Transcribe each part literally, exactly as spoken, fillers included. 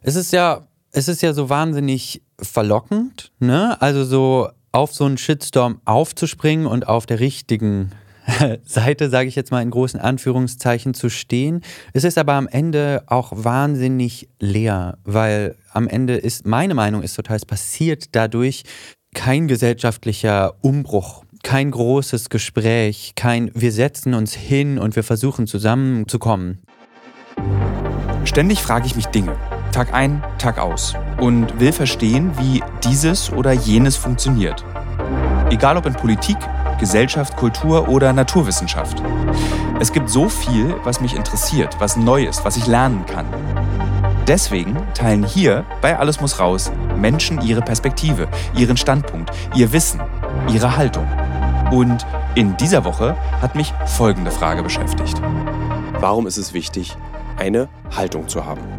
Es ist ja, es ist ja so wahnsinnig verlockend, ne? Also so auf so einen Shitstorm aufzuspringen und auf der richtigen Seite, sage ich jetzt mal in großen Anführungszeichen, zu stehen. Es ist aber am Ende auch wahnsinnig leer, weil am Ende ist, meine Meinung ist total, es passiert dadurch kein gesellschaftlicher Umbruch, kein großes Gespräch, kein wir setzen uns hin und wir versuchen zusammenzukommen. Ständig frage ich mich Dinge, Tag ein, Tag aus, und will verstehen, wie dieses oder jenes funktioniert. Egal ob in Politik, Gesellschaft, Kultur oder Naturwissenschaft. Es gibt so viel, was mich interessiert, was neu ist, was ich lernen kann. Deswegen teilen hier bei Alles muss raus Menschen ihre Perspektive, ihren Standpunkt, ihr Wissen, ihre Haltung. Und in dieser Woche hat mich folgende Frage beschäftigt. Warum ist es wichtig, eine Haltung zu haben?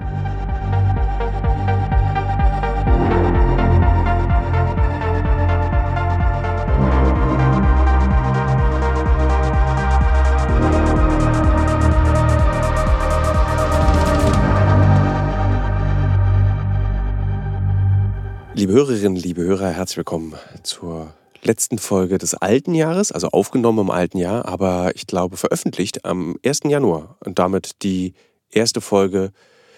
Liebe Hörerinnen, liebe Hörer, herzlich willkommen zur letzten Folge des alten Jahres, also aufgenommen im alten Jahr, aber ich glaube veröffentlicht am ersten Januar und damit die erste Folge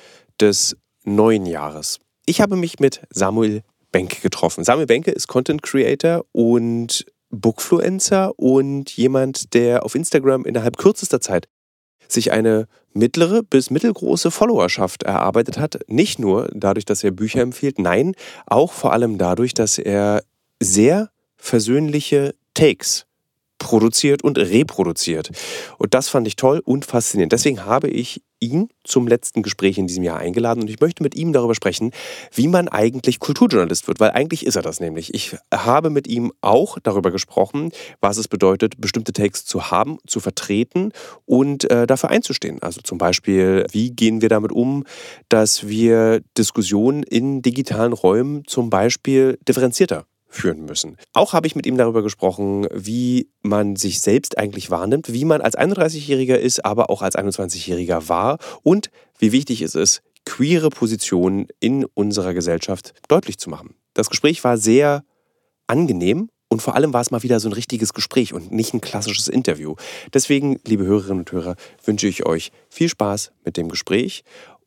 des neuen Jahres. Ich habe mich mit Samuel Benke getroffen. Samuel Benke ist Content Creator und Bookfluencer und jemand, der auf Instagram innerhalb kürzester Zeit sich eine mittlere bis mittelgroße Followerschaft erarbeitet hat. Nicht nur dadurch, dass er Bücher empfiehlt, nein, auch vor allem dadurch, dass er sehr versöhnliche Takes produziert und reproduziert. Und das fand ich toll und faszinierend. Deswegen habe ich ihn zum letzten Gespräch in diesem Jahr eingeladen und ich möchte mit ihm darüber sprechen, wie man eigentlich Kulturjournalist wird, weil eigentlich ist er das nämlich. Ich habe mit ihm auch darüber gesprochen, was es bedeutet, bestimmte Takes zu haben, zu vertreten und äh, dafür einzustehen. Also zum Beispiel, wie gehen wir damit um, dass wir Diskussionen in digitalen Räumen zum Beispiel differenzierter führen müssen. Auch habe ich mit ihm darüber gesprochen, wie man sich selbst eigentlich wahrnimmt, wie man als einunddreißigjähriger ist, aber auch als einundzwanzigjähriger war und wie wichtig es ist, queere Positionen in unserer Gesellschaft deutlich zu machen. Das Gespräch war sehr angenehm und vor allem war es mal wieder so ein richtiges Gespräch und nicht ein klassisches Interview. Deswegen, liebe Hörerinnen und Hörer, wünsche ich euch viel Spaß mit dem Gespräch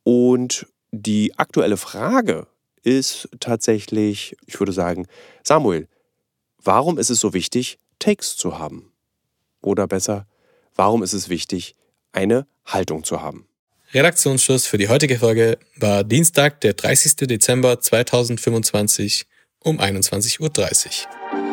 und die aktuelle Frage ist tatsächlich, ich würde sagen, Samuel, warum ist es so wichtig, Takes zu haben? Oder besser, warum ist es wichtig, eine Haltung zu haben? Redaktionsschluss für die heutige Folge war Dienstag, der dreißigster Dezember zweitausendfünfundzwanzig um einundzwanzig Uhr dreißig.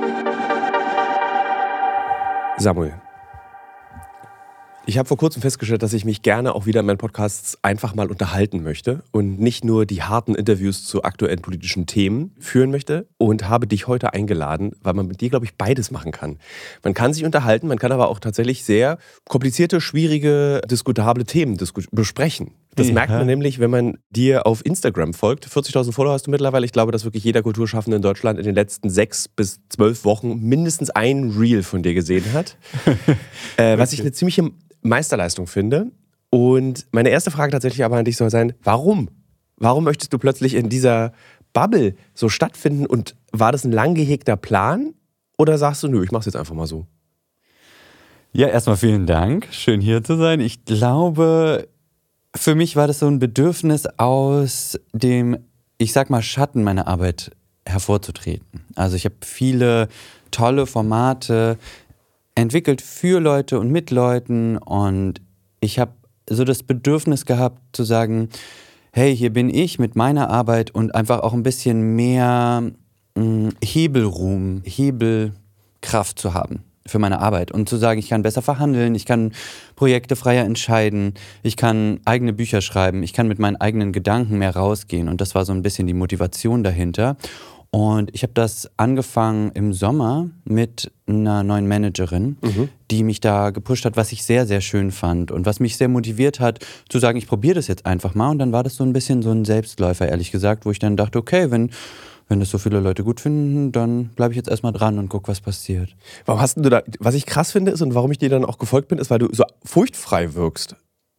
Samuel, ich habe vor kurzem festgestellt, dass ich mich gerne auch wieder in meinen Podcasts einfach mal unterhalten möchte und nicht nur die harten Interviews zu aktuellen politischen Themen führen möchte und habe dich heute eingeladen, weil man mit dir, glaube ich, beides machen kann. Man kann sich unterhalten, man kann aber auch tatsächlich sehr komplizierte, schwierige, diskutable Themen disku- besprechen. Das ja. merkt man nämlich, wenn man dir auf Instagram folgt. vierzigtausend Follower hast du mittlerweile. Ich glaube, dass wirklich jeder Kulturschaffende in Deutschland in den letzten sechs bis zwölf Wochen mindestens ein Reel von dir gesehen hat. äh, was ich eine ziemliche Meisterleistung finde. Und meine erste Frage tatsächlich aber an dich soll sein, warum? Warum möchtest du plötzlich in dieser Bubble so stattfinden und war das ein lang gehegter Plan oder sagst du, nö, ich mach's jetzt einfach mal so? Ja, erstmal vielen Dank. Schön hier zu sein. Ich glaube, für mich war das so ein Bedürfnis aus dem, ich sag mal, Schatten meiner Arbeit hervorzutreten. Also ich habe viele tolle Formate entwickelt für Leute und mit Leuten und ich habe so das Bedürfnis gehabt zu sagen, hey, hier bin ich mit meiner Arbeit und einfach auch ein bisschen mehr mh, Hebelruhm, Hebelkraft zu haben für meine Arbeit und zu sagen, ich kann besser verhandeln, ich kann Projekte freier entscheiden, ich kann eigene Bücher schreiben, ich kann mit meinen eigenen Gedanken mehr rausgehen und das war so ein bisschen die Motivation dahinter. Und ich habe das angefangen im Sommer mit einer neuen Managerin, mhm. die mich da gepusht hat, was ich sehr, sehr schön fand und was mich sehr motiviert hat, zu sagen, ich probiere das jetzt einfach mal. Und dann war das so ein bisschen so ein Selbstläufer, ehrlich gesagt, wo ich dann dachte, okay, wenn, wenn das so viele Leute gut finden, dann bleibe ich jetzt erstmal dran und guck, was passiert. Warum hast du da, was ich krass finde ist und warum ich dir dann auch gefolgt bin, ist, weil du so furchtfrei wirkst.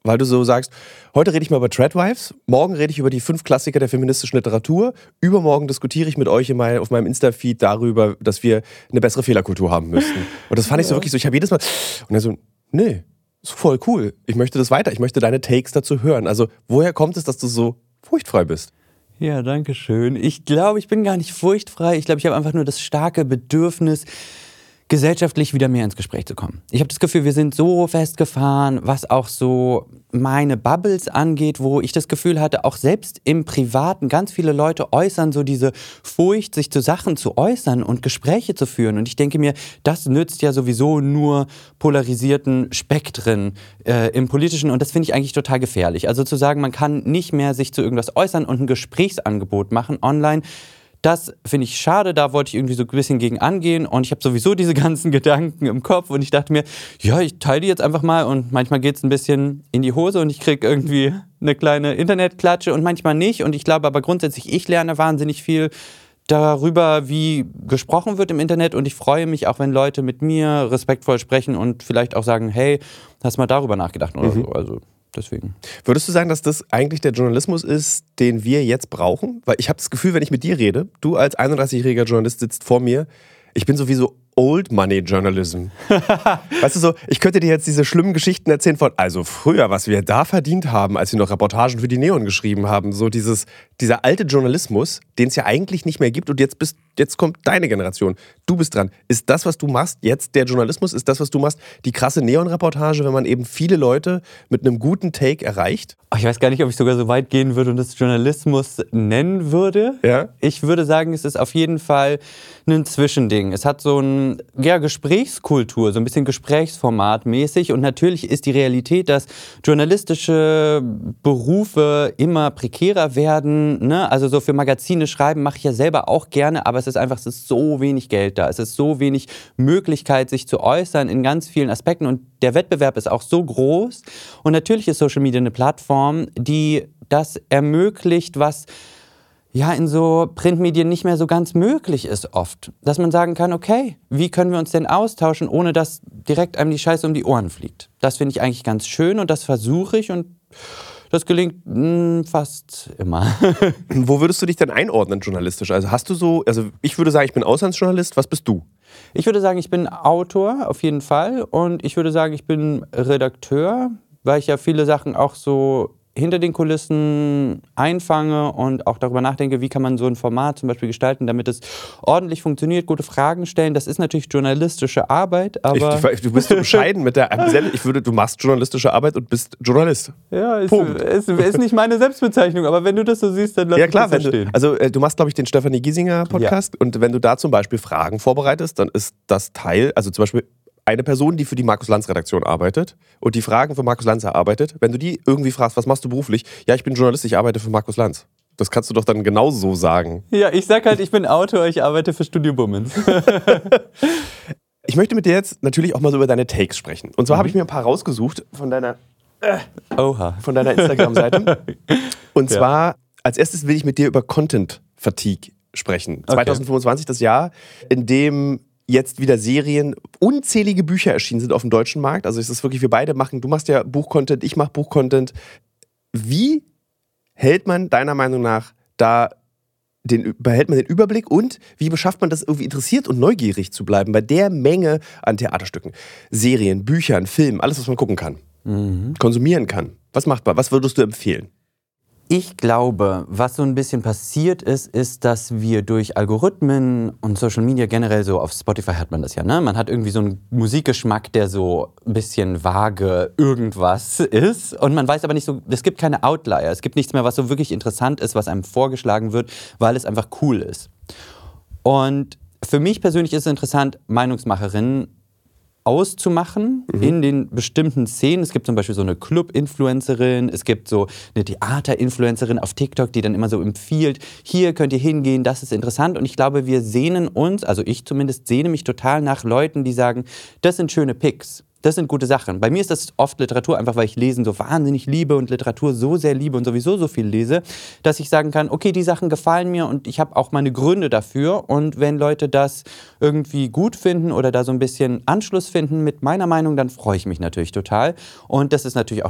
weil du so sagst, heute rede ich mal über Tradwives, morgen rede ich über die fünf Klassiker der feministischen Literatur, übermorgen diskutiere ich mit euch in mein, auf meinem Insta-Feed darüber, dass wir eine bessere Fehlerkultur haben müssten. Und das fand ich so wirklich so, ich habe jedes Mal, und er so, nee, ist voll cool, ich möchte das weiter, ich möchte deine Takes dazu hören. Also woher kommt es, dass du so furchtfrei bist? Ja, danke schön. Ich glaube, ich bin gar nicht furchtfrei. Ich glaube, ich habe einfach nur das starke Bedürfnis, gesellschaftlich wieder mehr ins Gespräch zu kommen. Ich habe das Gefühl, wir sind so festgefahren, was auch so meine Bubbles angeht, wo ich das Gefühl hatte, auch selbst im Privaten ganz viele Leute äußern so diese Furcht, sich zu Sachen zu äußern und Gespräche zu führen. Und ich denke mir, das nützt ja sowieso nur polarisierten Spektren äh, im Politischen und das finde ich eigentlich total gefährlich. Also zu sagen, man kann nicht mehr sich zu irgendwas äußern und ein Gesprächsangebot machen online, das finde ich schade, da wollte ich irgendwie so ein bisschen gegen angehen und ich habe sowieso diese ganzen Gedanken im Kopf und ich dachte mir, ja, ich teile die jetzt einfach mal und manchmal geht es ein bisschen in die Hose und ich kriege irgendwie eine kleine Internetklatsche und manchmal nicht und ich glaube aber grundsätzlich, ich lerne wahnsinnig viel darüber, wie gesprochen wird im Internet und ich freue mich auch, wenn Leute mit mir respektvoll sprechen und vielleicht auch sagen, hey, hast mal darüber nachgedacht oder mhm. so, also deswegen. Würdest du sagen, dass das eigentlich der Journalismus ist, den wir jetzt brauchen? Weil ich habe das Gefühl, wenn ich mit dir rede, du als einunddreißigjähriger Journalist sitzt vor mir, ich bin sowieso Old Money Journalism. Weißt du so, ich könnte dir jetzt diese schlimmen Geschichten erzählen von, also früher, was wir da verdient haben, als wir noch Reportagen für die Neon geschrieben haben, so dieses, dieser alte Journalismus, den es ja eigentlich nicht mehr gibt und jetzt bist, jetzt kommt deine Generation, du bist dran. Ist das, was du machst, jetzt der Journalismus, ist das, was du machst, die krasse Neon-Reportage, wenn man eben viele Leute mit einem guten Take erreicht? Ich weiß gar nicht, ob ich sogar so weit gehen würde und das Journalismus nennen würde. Ja? Ich würde sagen, es ist auf jeden Fall ein Zwischending. Es hat so ein ja, Gesprächskultur, so ein bisschen Gesprächsformatmäßig und natürlich ist die Realität, dass journalistische Berufe immer prekärer werden. Ne? Also so für Magazine schreiben mache ich ja selber auch gerne, aber es ist einfach, es ist so wenig Geld da. Es ist so wenig Möglichkeit, sich zu äußern in ganz vielen Aspekten und der Wettbewerb ist auch so groß. Und natürlich ist Social Media eine Plattform, die das ermöglicht, was ja in so Printmedien nicht mehr so ganz möglich ist oft. Dass man sagen kann, okay, wie können wir uns denn austauschen, ohne dass direkt einem die Scheiße um die Ohren fliegt. Das finde ich eigentlich ganz schön und das versuche ich und das gelingt mh, fast immer. Wo würdest du dich denn einordnen journalistisch? Also hast du so, also ich würde sagen, ich bin Auslandsjournalist, was bist du? Ich würde sagen, ich bin Autor auf jeden Fall und ich würde sagen, ich bin Redakteur, weil ich ja viele Sachen auch so hinter den Kulissen einfange und auch darüber nachdenke, wie kann man so ein Format zum Beispiel gestalten, damit es ordentlich funktioniert, gute Fragen stellen. Das ist natürlich journalistische Arbeit, aber... Ich, du bist so bescheiden mit der... Ich würde, du machst journalistische Arbeit und bist Journalist. Ja, ist, ist, ist nicht meine Selbstbezeichnung, aber wenn du das so siehst, dann lass ja, klar, mich das wenn verstehen. Du, also du machst, glaube ich, den Stefanie Giesinger Podcast ja. und wenn du da zum Beispiel Fragen vorbereitest, dann ist das Teil, also zum Beispiel eine Person, die für die Markus-Lanz-Redaktion arbeitet und die Fragen für Markus Lanz erarbeitet, wenn du die irgendwie fragst, was machst du beruflich? Ja, ich bin Journalist, ich arbeite für Markus Lanz. Das kannst du doch dann genauso sagen. Ja, ich sag halt, ich bin Autor, ich arbeite für Studio Bummens. Ich möchte mit dir jetzt natürlich auch mal so über deine Takes sprechen. Und zwar mhm. habe ich mir ein paar rausgesucht von deiner, äh, Oha. von deiner Instagram-Seite. Und ja. zwar, als erstes will ich mit dir über Content-Fatigue sprechen. Okay. zwanzig fünfundzwanzig, das Jahr, in dem jetzt wieder Serien, unzählige Bücher erschienen sind auf dem deutschen Markt. Also es ist wirklich, wir beide machen, du machst ja Buchcontent, ich mache Buchcontent. Wie hält man deiner Meinung nach da, den, behält man den Überblick und wie beschafft man das, irgendwie interessiert und neugierig zu bleiben bei der Menge an Theaterstücken, Serien, Büchern, Filmen, alles, was man gucken kann, mhm. konsumieren kann. Was macht man? Was würdest du empfehlen? Ich glaube, was so ein bisschen passiert ist, ist, dass wir durch Algorithmen und Social Media generell so, auf Spotify hat man das ja, ne? Man hat irgendwie so einen Musikgeschmack, der so ein bisschen vage irgendwas ist und man weiß aber nicht so, es gibt keine Outlier, es gibt nichts mehr, was so wirklich interessant ist, was einem vorgeschlagen wird, weil es einfach cool ist. Und für mich persönlich ist es interessant, Meinungsmacherinnen auszumachen mhm. in den bestimmten Szenen. Es gibt zum Beispiel so eine Club-Influencerin, es gibt so eine Theater-Influencerin auf TikTok, die dann immer so empfiehlt, hier könnt ihr hingehen, das ist interessant. Und ich glaube, wir sehnen uns, also ich zumindest sehne mich total nach Leuten, die sagen, das sind schöne Picks. Das sind gute Sachen. Bei mir ist das oft Literatur, einfach weil ich Lesen so wahnsinnig liebe und Literatur so sehr liebe und sowieso so viel lese, dass ich sagen kann, okay, die Sachen gefallen mir und ich habe auch meine Gründe dafür. Und wenn Leute das irgendwie gut finden oder da so ein bisschen Anschluss finden mit meiner Meinung, dann freue ich mich natürlich total. Und das ist natürlich auch eine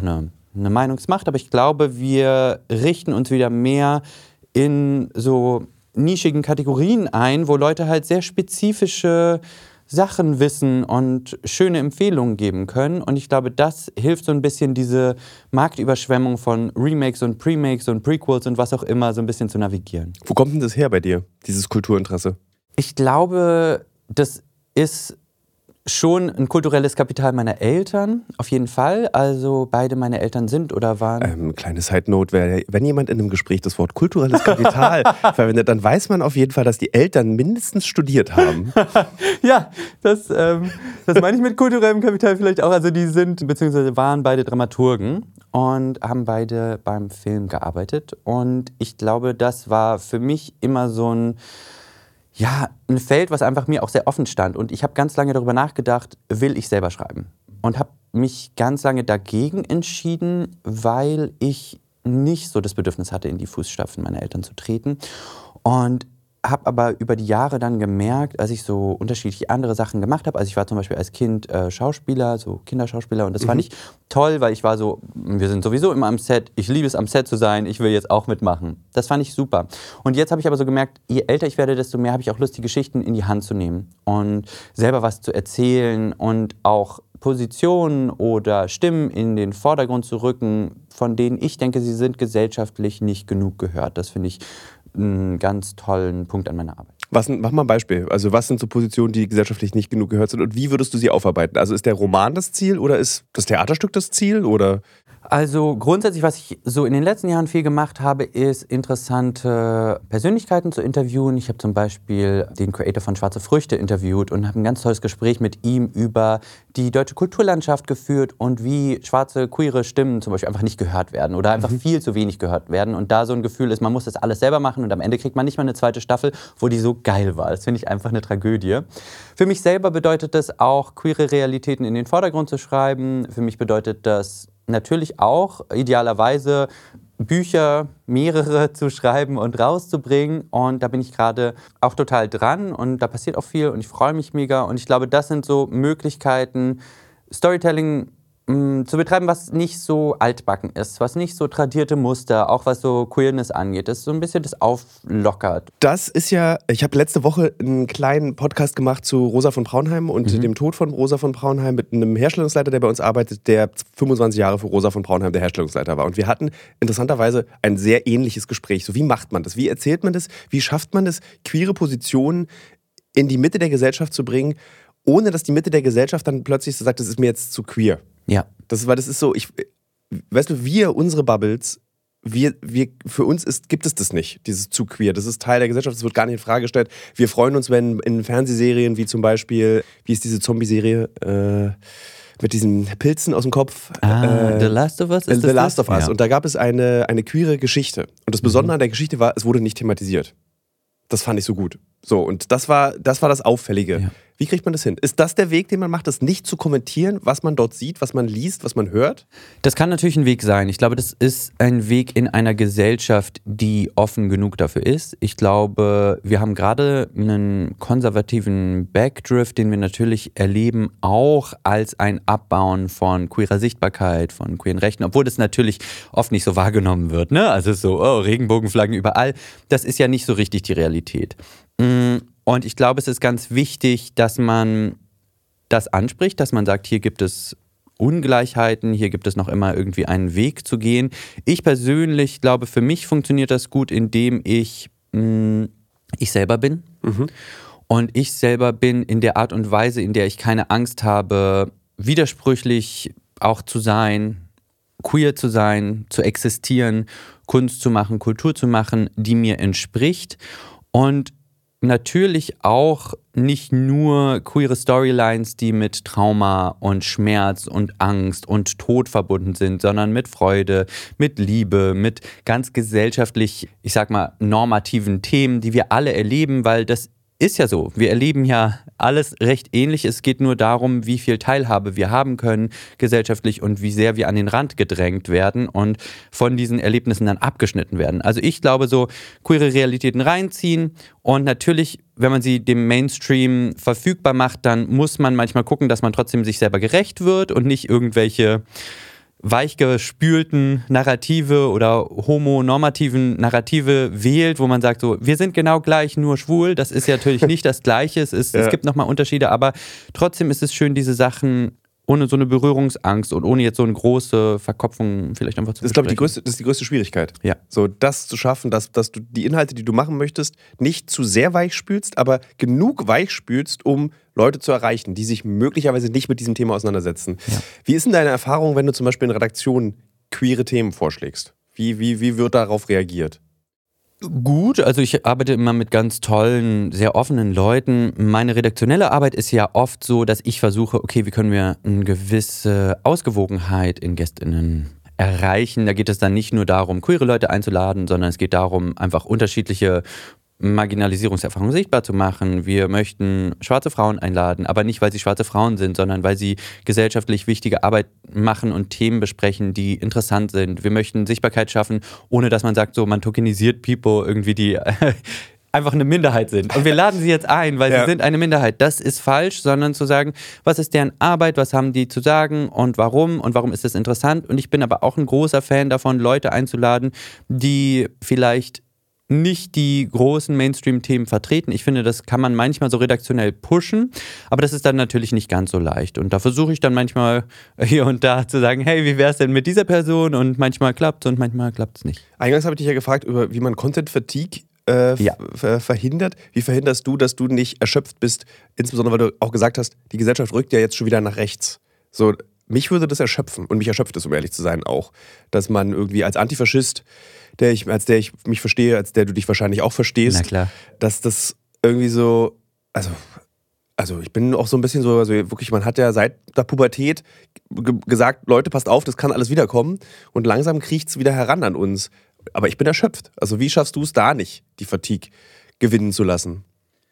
eine Meinungsmacht, aber ich glaube, wir richten uns wieder mehr in so nischigen Kategorien ein, wo Leute halt sehr spezifische Sachen wissen und schöne Empfehlungen geben können. Und ich glaube, das hilft so ein bisschen, diese Marktüberschwemmung von Remakes und Premakes und Prequels und was auch immer so ein bisschen zu navigieren. Wo kommt denn das her bei dir, dieses Kulturinteresse? Ich glaube, das ist schon ein kulturelles Kapital meiner Eltern, auf jeden Fall. Also beide meine Eltern sind oder waren... Ähm, kleine Side-Note, wer- wenn jemand in einem Gespräch das Wort kulturelles Kapital verwendet, dann weiß man auf jeden Fall, dass die Eltern mindestens studiert haben. Ja, das, ähm, das meine ich mit kulturellem Kapital vielleicht auch. Also die sind, beziehungsweise waren beide Dramaturgen und haben beide beim Film gearbeitet. Und ich glaube, das war für mich immer so ein... Ja, ein Feld, was einfach mir auch sehr offen stand. Und ich habe ganz lange darüber nachgedacht, will ich selber schreiben? Und habe mich ganz lange dagegen entschieden, weil ich nicht so das Bedürfnis hatte, in die Fußstapfen meiner Eltern zu treten. Und habe aber über die Jahre dann gemerkt, als ich so unterschiedliche andere Sachen gemacht habe, also ich war zum Beispiel als Kind äh, Schauspieler, so Kinderschauspieler, und das mhm. fand ich toll, weil ich war so, wir sind sowieso immer am Set, ich liebe es am Set zu sein, ich will jetzt auch mitmachen. Das fand ich super. Und jetzt habe ich aber so gemerkt, je älter ich werde, desto mehr habe ich auch Lust, die Geschichten in die Hand zu nehmen und selber was zu erzählen und auch Positionen oder Stimmen in den Vordergrund zu rücken, von denen ich denke, sie sind gesellschaftlich nicht genug gehört. Das finde ich einen ganz tollen Punkt an meiner Arbeit. Was, mach mal ein Beispiel. Also was sind so Positionen, die gesellschaftlich nicht genug gehört sind und wie würdest du sie aufarbeiten? Also ist der Roman das Ziel oder ist das Theaterstück das Ziel? Oder? Also grundsätzlich, was ich so in den letzten Jahren viel gemacht habe, ist interessante Persönlichkeiten zu interviewen. Ich habe zum Beispiel den Creator von Schwarze Früchte interviewt und habe ein ganz tolles Gespräch mit ihm über die deutsche Kulturlandschaft geführt und wie schwarze, queere Stimmen zum Beispiel einfach nicht gehört werden oder einfach mhm. viel zu wenig gehört werden. Und da so ein Gefühl ist, man muss das alles selber machen und am Ende kriegt man nicht mal eine zweite Staffel, wo die so geil war. Das finde ich einfach eine Tragödie. Für mich selber bedeutet das auch, queere Realitäten in den Vordergrund zu schreiben. Für mich bedeutet das natürlich auch idealerweise Bücher, mehrere zu schreiben und rauszubringen. Und da bin ich gerade auch total dran und da passiert auch viel und ich freue mich mega. Und ich glaube, das sind so Möglichkeiten, Storytelling mh, zu betreiben, was nicht so altbacken ist, was nicht so tradierte Muster, auch was so Queerness angeht. Das ist so ein bisschen das auflockert. Das ist ja, ich habe letzte Woche einen kleinen Podcast gemacht zu Rosa von Braunheim und mhm. dem Tod von Rosa von Braunheim mit einem Herstellungsleiter, der bei uns arbeitet, der fünfundzwanzig Jahre für Rosa von Braunheim der Herstellungsleiter war. Und wir hatten interessanterweise ein sehr ähnliches Gespräch. So, wie macht man das? Wie erzählt man das? Wie schafft man das, queere Positionen in die Mitte der Gesellschaft zu bringen, ohne dass die Mitte der Gesellschaft dann plötzlich so sagt, das ist mir jetzt zu queer. Ja. Das, weil das ist so, ich, weißt du, wir, unsere Bubbles, wir, wir, für uns ist, gibt es das nicht, dieses zu queer. Das ist Teil der Gesellschaft, das wird gar nicht in Frage gestellt. Wir freuen uns, wenn in Fernsehserien wie zum Beispiel, wie ist diese Zombie-Serie, äh, mit diesen Pilzen aus dem Kopf. Ah, äh, The Last of Us? Ist The das Last das? of Us. Ja. Und da gab es eine, eine queere Geschichte. Und das Besondere mhm. an der Geschichte war, es wurde nicht thematisiert. Das fand ich so gut. So, und das war das, war das Auffällige. Ja. Wie kriegt man das hin? Ist das der Weg, den man macht, das nicht zu kommentieren, was man dort sieht, was man liest, was man hört? Das kann natürlich ein Weg sein. Ich glaube, das ist ein Weg in einer Gesellschaft, die offen genug dafür ist. Ich glaube, wir haben gerade einen konservativen Backdrift, den wir natürlich erleben, auch als ein Abbauen von queerer Sichtbarkeit, von queeren Rechten, obwohl das natürlich oft nicht so wahrgenommen wird. Ne? Also so, oh, Regenbogenflaggen überall. Das ist ja nicht so richtig die Realität. Und ich glaube, es ist ganz wichtig, dass man das anspricht, dass man sagt, hier gibt es Ungleichheiten, hier gibt es noch immer irgendwie einen Weg zu gehen. Ich persönlich glaube, für mich funktioniert das gut, indem ich mh, ich selber bin. Mhm. Und ich selber bin in der Art und Weise, in der ich keine Angst habe, widersprüchlich auch zu sein, queer zu sein, zu existieren, Kunst zu machen, Kultur zu machen, die mir entspricht. Und natürlich auch nicht nur queere Storylines, die mit Trauma und Schmerz und Angst und Tod verbunden sind, sondern mit Freude, mit Liebe, mit ganz gesellschaftlich, ich sag mal, normativen Themen, die wir alle erleben, weil das ist ja so. Wir erleben ja alles recht ähnlich. Es geht nur darum, wie viel Teilhabe wir haben können gesellschaftlich und wie sehr wir an den Rand gedrängt werden und von diesen Erlebnissen dann abgeschnitten werden. Also ich glaube, so queere Realitäten reinziehen und natürlich, wenn man sie dem Mainstream verfügbar macht, dann muss man manchmal gucken, dass man trotzdem sich selber gerecht wird und nicht irgendwelche weichgespülten Narrative oder homonormativen Narrative wählt, wo man sagt so, wir sind genau gleich, nur schwul. Das ist ja natürlich nicht das Gleiche. Es, ist, ja. es gibt nochmal Unterschiede, aber trotzdem ist es schön, diese Sachen ohne so eine Berührungsangst und ohne jetzt so eine große Verkopfung vielleicht einfach zu Das ist, glaube ich, die größte, das ist die größte Schwierigkeit. Ja. So, das zu schaffen, dass, dass du die Inhalte, die du machen möchtest, nicht zu sehr weich spülst, aber genug weich spülst, um Leute zu erreichen, die sich möglicherweise nicht mit diesem Thema auseinandersetzen. Ja. Wie ist denn deine Erfahrung, wenn du zum Beispiel in Redaktionen queere Themen vorschlägst? Wie, wie, wie wird darauf reagiert? Gut, also ich arbeite immer mit ganz tollen, sehr offenen Leuten. Meine redaktionelle Arbeit ist ja oft so, dass ich versuche, okay, wie können wir eine gewisse Ausgewogenheit in GästInnen erreichen. Da geht es dann nicht nur darum, queere Leute einzuladen, sondern es geht darum, einfach unterschiedliche Marginalisierungserfahrungen sichtbar zu machen. Wir möchten schwarze Frauen einladen, aber nicht, weil sie schwarze Frauen sind, sondern weil sie gesellschaftlich wichtige Arbeit machen und Themen besprechen, die interessant sind. Wir möchten Sichtbarkeit schaffen, ohne dass man sagt, so man tokenisiert People irgendwie, die einfach eine Minderheit sind. Und wir laden sie jetzt ein, weil ja. sie sind eine Minderheit. Das ist falsch, sondern zu sagen, was ist deren Arbeit, was haben die zu sagen und warum und warum ist das interessant. Und ich bin aber auch ein großer Fan davon, Leute einzuladen, die vielleicht nicht die großen Mainstream-Themen vertreten. Ich finde, das kann man manchmal so redaktionell pushen, aber das ist dann natürlich nicht ganz so leicht. Und da versuche ich dann manchmal hier und da zu sagen, hey, wie wäre es denn mit dieser Person? Und manchmal klappt es und manchmal klappt es nicht. Eingangs habe ich dich ja gefragt, über wie man Content-Fatigue äh, ja. f- verhindert. Wie verhinderst du, dass du nicht erschöpft bist? Insbesondere, weil du auch gesagt hast, die Gesellschaft rückt ja jetzt schon wieder nach rechts. So, mich würde das erschöpfen und mich erschöpft es, um ehrlich zu sein, auch. Dass man irgendwie als Antifaschist, der ich, als der ich mich verstehe, als der du dich wahrscheinlich auch verstehst, na klar, dass das irgendwie so, also, also ich bin auch so ein bisschen so, also wirklich, man hat ja seit der Pubertät g- gesagt, Leute, passt auf, das kann alles wiederkommen und langsam kriecht es wieder heran an uns. Aber ich bin erschöpft. Also wie schaffst du es da nicht, die Fatigue gewinnen zu lassen?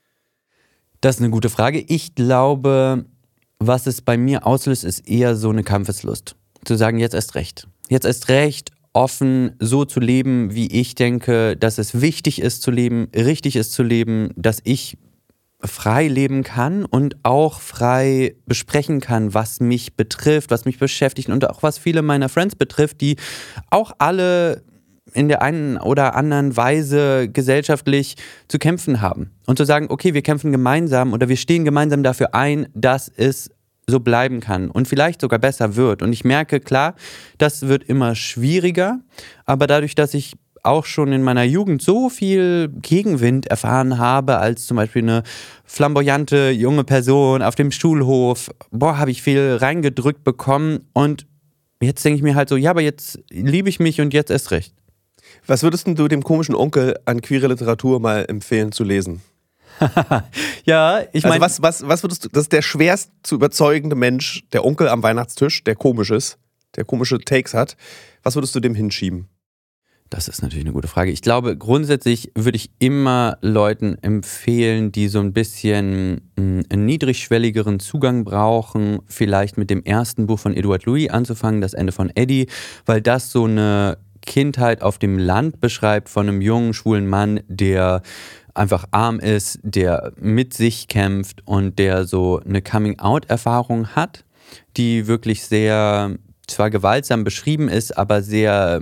Das ist eine gute Frage. Ich glaube, was es bei mir auslöst, ist eher so eine Kampfeslust. Zu sagen, jetzt erst recht. Jetzt erst recht, offen so zu leben, wie ich denke, dass es wichtig ist zu leben, richtig ist zu leben, dass ich frei leben kann und auch frei besprechen kann, was mich betrifft, was mich beschäftigt und auch was viele meiner Friends betrifft, die auch alle in der einen oder anderen Weise gesellschaftlich zu kämpfen haben. Und zu sagen, okay, wir kämpfen gemeinsam oder wir stehen gemeinsam dafür ein, dass es so bleiben kann und vielleicht sogar besser wird. Und ich merke, klar, das wird immer schwieriger, aber dadurch, dass ich auch schon in meiner Jugend so viel Gegenwind erfahren habe, als zum Beispiel eine flamboyante junge Person auf dem Schulhof, boah, habe ich viel reingedrückt bekommen und jetzt denke ich mir halt so, ja, aber jetzt liebe ich mich und jetzt erst recht. Was würdest du dem komischen Onkel an queere Literatur mal empfehlen zu lesen? Ja, ich meine... Also was, was, was würdest du, das ist der schwerst zu überzeugende Mensch, der Onkel am Weihnachtstisch, der komisch ist, der komische Takes hat. Was würdest du dem hinschieben? Das ist natürlich eine gute Frage. Ich glaube, grundsätzlich würde ich immer Leuten empfehlen, die so ein bisschen einen niedrigschwelligeren Zugang brauchen, vielleicht mit dem ersten Buch von Edward Louis anzufangen, Das Ende von Eddie, weil das so eine Kindheit auf dem Land beschreibt von einem jungen, schwulen Mann, der einfach arm ist, der mit sich kämpft und der so eine Coming-out-Erfahrung hat, die wirklich sehr, zwar gewaltsam beschrieben ist, aber sehr,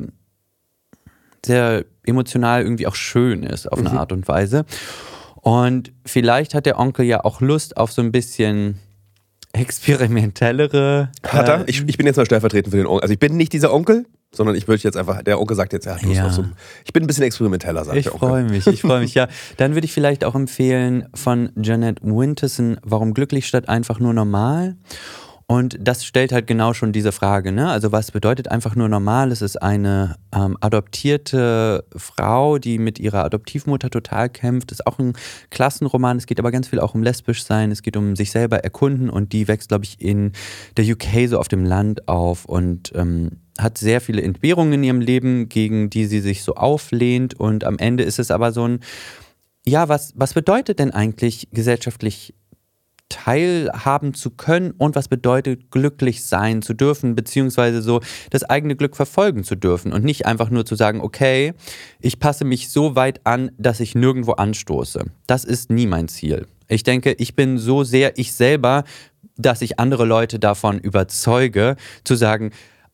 sehr emotional irgendwie auch schön ist auf eine mhm. Art und Weise. Und vielleicht hat der Onkel ja auch Lust auf so ein bisschen experimentellere... Hat er? Ich, ich bin jetzt mal stellvertretend für den Onkel. Also ich bin nicht dieser Onkel, sondern ich würde jetzt einfach, der Onkel sagt jetzt, er hat Lust ja. auf so, ich bin ein bisschen experimenteller, sagt ich der Onkel. Ich freue mich, ich freue mich, ja. Dann würde ich vielleicht auch empfehlen von Jeanette Winterson, Warum glücklich statt einfach nur normal? Und das stellt halt genau schon diese Frage, ne? Also was bedeutet einfach nur normal? Es ist eine ähm, adoptierte Frau, die mit ihrer Adoptivmutter total kämpft. Das ist auch ein Klassenroman. Es geht aber ganz viel auch um lesbisch sein. Es geht um sich selber erkunden und die wächst, glaube ich, in der U K so auf dem Land auf und ähm, hat sehr viele Entbehrungen in ihrem Leben, gegen die sie sich so auflehnt. Und am Ende ist es aber so ein, ja, was, was bedeutet denn eigentlich gesellschaftlich teilhaben zu können und was bedeutet glücklich sein zu dürfen, beziehungsweise so das eigene Glück verfolgen zu dürfen und nicht einfach nur zu sagen, okay, ich passe mich so weit an, dass ich nirgendwo anstoße. Das ist nie mein Ziel. Ich denke, ich bin so sehr ich selber, dass ich andere Leute davon überzeuge, zu sagen,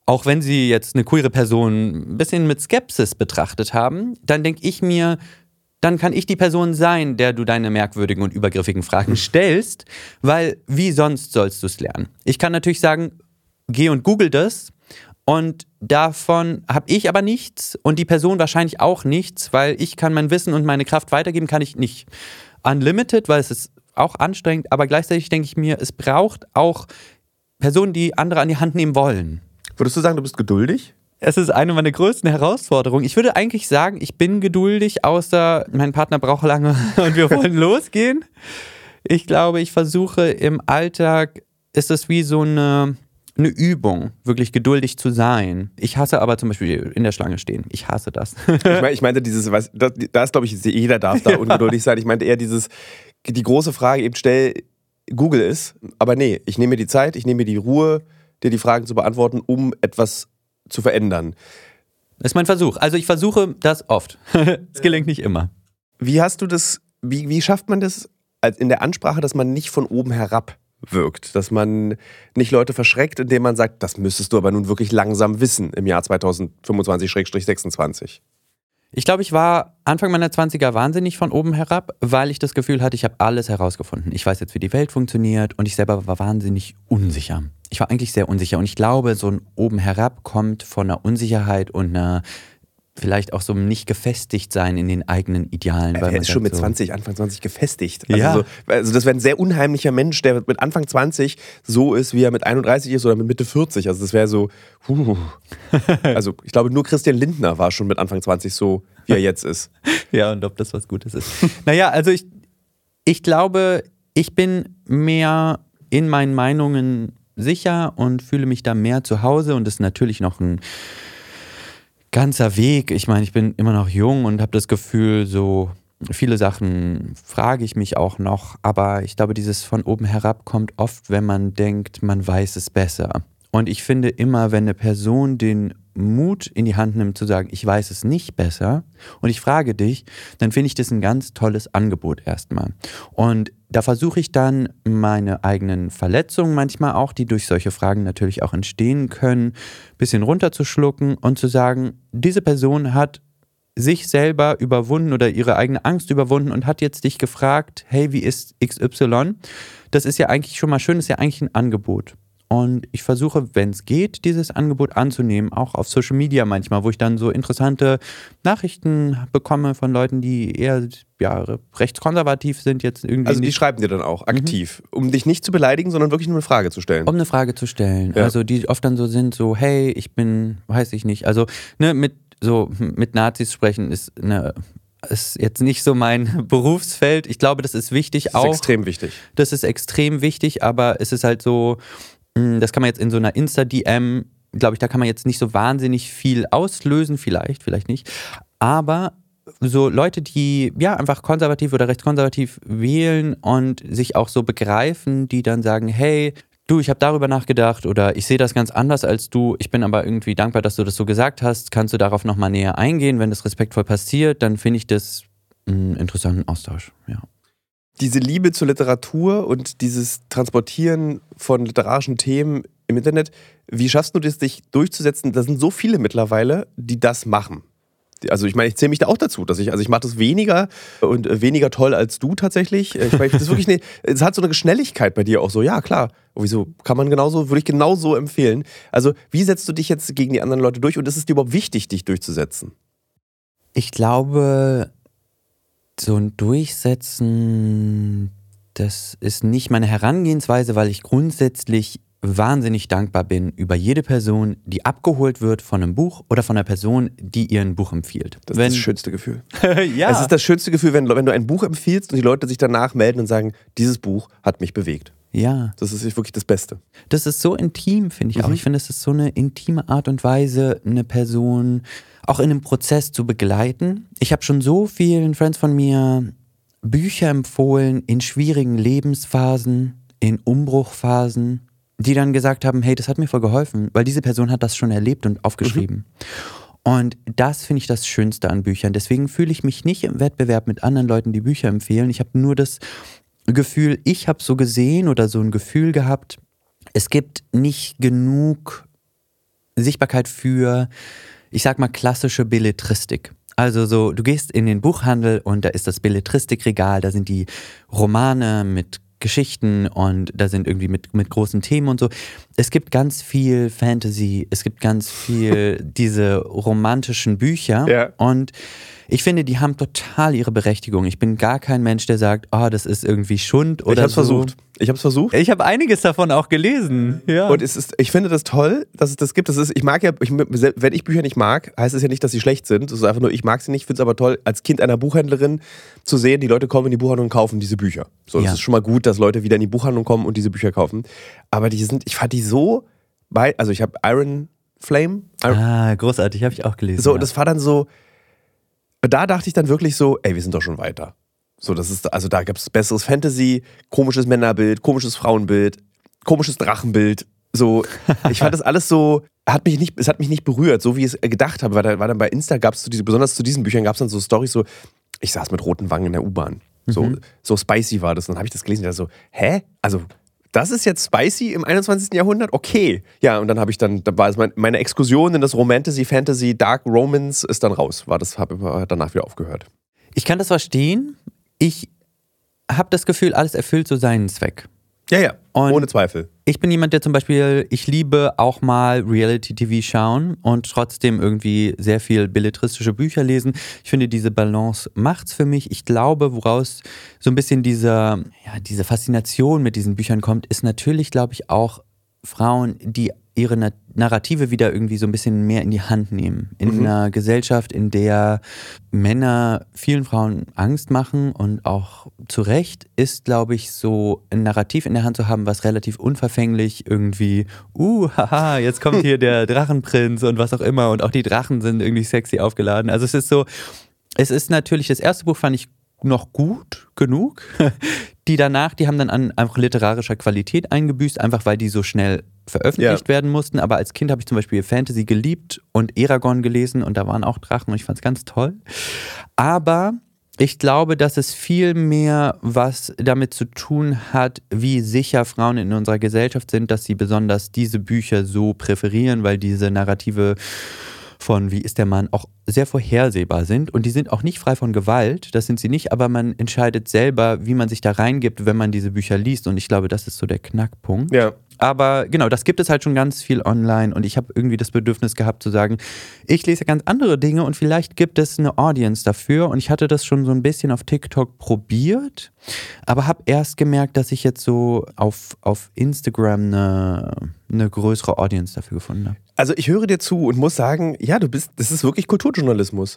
auch wenn sie jetzt eine queere Person ein bisschen mit Skepsis betrachtet haben, dann denke ich mir, dann kann ich die Person sein, der du deine merkwürdigen und übergriffigen Fragen stellst, weil wie sonst sollst du es lernen? Ich kann natürlich sagen, geh und google das und davon habe ich aber nichts und die Person wahrscheinlich auch nichts, weil ich kann mein Wissen und meine Kraft weitergeben, kann ich nicht. Unlimited, weil es ist auch anstrengend, aber gleichzeitig denke ich mir, es braucht auch Personen, die andere an die Hand nehmen wollen. Würdest du sagen, du bist geduldig? Es ist eine meiner größten Herausforderungen. Ich würde eigentlich sagen, ich bin geduldig, außer mein Partner braucht lange und wir wollen losgehen. Ich glaube, ich versuche im Alltag, ist es wie so eine, eine Übung, wirklich geduldig zu sein. Ich hasse aber zum Beispiel in der Schlange stehen. Ich hasse das. Ich, mein, ich meinte dieses, was, das, das glaube ich, jeder darf da ungeduldig sein. Ich meinte eher dieses, die große Frage eben stell, Google es, aber nee, ich nehme mir die Zeit, ich nehme mir die Ruhe, dir die Fragen zu beantworten, um etwas zu verändern. Das ist mein Versuch. Also ich versuche das oft. Es gelingt nicht immer. Wie hast du das, wie, wie schafft man das in der Ansprache, dass man nicht von oben herab wirkt? Dass man nicht Leute verschreckt, indem man sagt, das müsstest du aber nun wirklich langsam wissen im Jahr zwanzig fünfundzwanzig sechsundzwanzig. Ich glaube, ich war Anfang meiner zwanziger wahnsinnig von oben herab, weil ich das Gefühl hatte, ich habe alles herausgefunden. Ich weiß jetzt, wie die Welt funktioniert und ich selber war wahnsinnig unsicher. Ich war eigentlich sehr unsicher und ich glaube, so ein oben herab kommt von einer Unsicherheit und einer vielleicht auch so einem nicht gefestigt sein in den eigenen Idealen. Er ist schon mit so zwanzig, Anfang zwanzig gefestigt. Also, ja. so, also das wäre ein sehr unheimlicher Mensch, der mit Anfang zwanzig so ist, wie er mit einunddreißig ist oder mit Mitte vierzig. Also das wäre so, huh. Also ich glaube, nur Christian Lindner war schon mit Anfang zwanzig so, wie er jetzt ist. Ja, und ob das was Gutes ist. Naja, also ich, ich glaube, ich bin mehr in meinen Meinungen sicher und fühle mich da mehr zu Hause und das ist natürlich noch ein ganzer Weg. Ich meine, ich bin immer noch jung und habe das Gefühl, so viele Sachen frage ich mich auch noch, aber ich glaube, dieses von oben herab kommt oft, wenn man denkt, man weiß es besser. Und ich finde immer, wenn eine Person den Mut in die Hand nimmt, zu sagen, ich weiß es nicht besser und ich frage dich, dann finde ich das ein ganz tolles Angebot erstmal. Und da versuche ich dann meine eigenen Verletzungen manchmal auch, die durch solche Fragen natürlich auch entstehen können, ein bisschen runterzuschlucken und zu sagen, diese Person hat sich selber überwunden oder ihre eigene Angst überwunden und hat jetzt dich gefragt, hey, wie ist X Y? Das ist ja eigentlich schon mal schön, das ist ja eigentlich ein Angebot. Und ich versuche, wenn es geht, dieses Angebot anzunehmen, auch auf Social Media manchmal, wo ich dann so interessante Nachrichten bekomme von Leuten, die eher ja, rechtskonservativ sind. Jetzt irgendwie. Also die schreiben dir dann auch aktiv, mhm. um dich nicht zu beleidigen, sondern wirklich nur eine Frage zu stellen. Um eine Frage zu stellen. Ja. Also die oft dann so sind, so hey, ich bin, weiß ich nicht. Also ne, mit, so, mit Nazis sprechen ist eine... ist jetzt nicht so mein Berufsfeld. Ich glaube, das ist wichtig auch. Das ist extrem wichtig. Das ist extrem wichtig, aber es ist halt so, das kann man jetzt in so einer Insta-D M, glaube ich, da kann man jetzt nicht so wahnsinnig viel auslösen, vielleicht, vielleicht nicht. Aber so Leute, die ja einfach konservativ oder rechtskonservativ wählen und sich auch so begreifen, die dann sagen, hey, du, ich habe darüber nachgedacht oder ich sehe das ganz anders als du, ich bin aber irgendwie dankbar, dass du das so gesagt hast, kannst du darauf nochmal näher eingehen, wenn das respektvoll passiert, dann finde ich das einen interessanten Austausch, ja. Diese Liebe zur Literatur und dieses Transportieren von literarischen Themen im Internet, wie schaffst du das, dich durchzusetzen? Da sind so viele mittlerweile, die das machen. Also ich meine, ich zähle mich da auch dazu, dass ich, also ich mache das weniger und weniger toll als du tatsächlich. Ich meine, das ist wirklich eine, es hat so eine Schnelligkeit bei dir auch so, ja klar. Und wieso kann man genauso, würde ich genauso empfehlen. Also wie setzt du dich jetzt gegen die anderen Leute durch und ist es dir überhaupt wichtig, dich durchzusetzen? Ich glaube, so ein Durchsetzen, das ist nicht meine Herangehensweise, weil ich grundsätzlich wahnsinnig dankbar bin über jede Person, die abgeholt wird von einem Buch oder von einer Person, die ihr ein Buch empfiehlt. Das ist wenn, das schönste Gefühl. Ja. Es ist das schönste Gefühl, wenn, wenn du ein Buch empfiehlst und die Leute sich danach melden und sagen, dieses Buch hat mich bewegt. Ja. Das ist wirklich das Beste. Das ist so intim, finde ich mhm. auch. Ich finde, es ist so eine intime Art und Weise, eine Person auch in einem Prozess zu begleiten. Ich habe schon so vielen Friends von mir Bücher empfohlen in schwierigen Lebensphasen, in Umbruchphasen, die dann gesagt haben, hey, das hat mir voll geholfen, weil diese Person hat das schon erlebt und aufgeschrieben. Mhm. Und das finde ich das Schönste an Büchern. Deswegen fühle ich mich nicht im Wettbewerb mit anderen Leuten, die Bücher empfehlen. Ich habe nur das Gefühl, ich habe so gesehen oder so ein Gefühl gehabt, es gibt nicht genug Sichtbarkeit für, ich sag mal, klassische Belletristik. Also so, du gehst in den Buchhandel und da ist das Belletristikregal, da sind die Romane mit Geschichten und da sind irgendwie mit, mit großen Themen und so. Es gibt ganz viel Fantasy, es gibt ganz viel diese romantischen Bücher ja. und ich finde, die haben total ihre Berechtigung. Ich bin gar kein Mensch, der sagt, oh, das ist irgendwie Schund oder ich hab's so. versucht. Ich hab's versucht. Ich habe einiges davon auch gelesen. Ja. Und es ist, ich finde das toll, dass es das gibt. Das ist, ich mag ja, ich, wenn ich Bücher nicht mag, heißt es ja nicht, dass sie schlecht sind. Es ist einfach nur, ich mag sie nicht, finde es aber toll, als Kind einer Buchhändlerin zu sehen, die Leute kommen in die Buchhandlung und kaufen diese Bücher. So, das ja. ist schon mal gut, dass Leute wieder in die Buchhandlung kommen und diese Bücher kaufen. Aber die sind, ich fand die so, bei, also ich habe Iron Flame. Iron, ah, großartig, habe ich auch gelesen. So, ja. das war dann so, da dachte ich dann wirklich so, ey, wir sind doch schon weiter. So, das ist, also da gab es besseres Fantasy, komisches Männerbild, komisches Frauenbild, komisches Drachenbild. So, ich fand das alles so, hat mich nicht, es hat mich nicht berührt, so wie ich es gedacht habe. Weil da war dann bei Insta, gab es so diese, besonders zu diesen Büchern, gab es dann so Storys, so, ich saß mit roten Wangen in der U-Bahn. So, mhm. so spicy war das. Und dann habe ich das gelesen und dachte so, hä? Also, das ist jetzt spicy im einundzwanzigsten Jahrhundert? Okay. Ja, und dann habe ich dann, da war es mein, meine Exkursion in das Romantasy, Fantasy, Dark Romance ist dann raus. War das, habe danach wieder aufgehört. Ich kann das verstehen. Ich habe das Gefühl, alles erfüllt so seinen Zweck. Ja, ja, und ohne Zweifel. Ich bin jemand, der zum Beispiel, ich liebe auch mal Reality-T V schauen und trotzdem irgendwie sehr viel belletristische Bücher lesen. Ich finde, diese Balance macht's für mich. Ich glaube, woraus so ein bisschen diese, ja, diese Faszination mit diesen Büchern kommt, ist natürlich, glaube ich, auch Frauen, die ihre Na- Narrative wieder irgendwie so ein bisschen mehr in die Hand nehmen. In mhm. einer Gesellschaft, in der Männer vielen Frauen Angst machen und auch zu Recht ist, glaube ich, so ein Narrativ in der Hand zu haben, was relativ unverfänglich irgendwie, uh, haha, jetzt kommt hier der Drachenprinz und was auch immer und auch die Drachen sind irgendwie sexy aufgeladen. Also es ist so, es ist natürlich, das erste Buch fand ich noch gut genug. Die danach, die haben dann an einfach literarischer Qualität eingebüßt, einfach weil die so schnell veröffentlicht ja. werden mussten. Aber als Kind habe ich zum Beispiel Fantasy geliebt und Eragon gelesen und da waren auch Drachen und ich fand es ganz toll. Aber ich glaube, dass es viel mehr was damit zu tun hat, wie sicher Frauen in unserer Gesellschaft sind, dass sie besonders diese Bücher so präferieren, weil diese Narrative von wie ist der Mann auch sehr vorhersehbar sind und die sind auch nicht frei von Gewalt, das sind sie nicht, aber man entscheidet selber, wie man sich da reingibt, wenn man diese Bücher liest und ich glaube, das ist so der Knackpunkt. Ja. Aber genau, das gibt es halt schon ganz viel online und ich habe irgendwie das Bedürfnis gehabt zu sagen, ich lese ganz andere Dinge und vielleicht gibt es eine Audience dafür und ich hatte das schon so ein bisschen auf TikTok probiert, aber habe erst gemerkt, dass ich jetzt so auf, auf Instagram eine, eine größere Audience dafür gefunden habe. Also ich höre dir zu und muss sagen, ja, du bist, das ist wirklich Kulturjournalismus.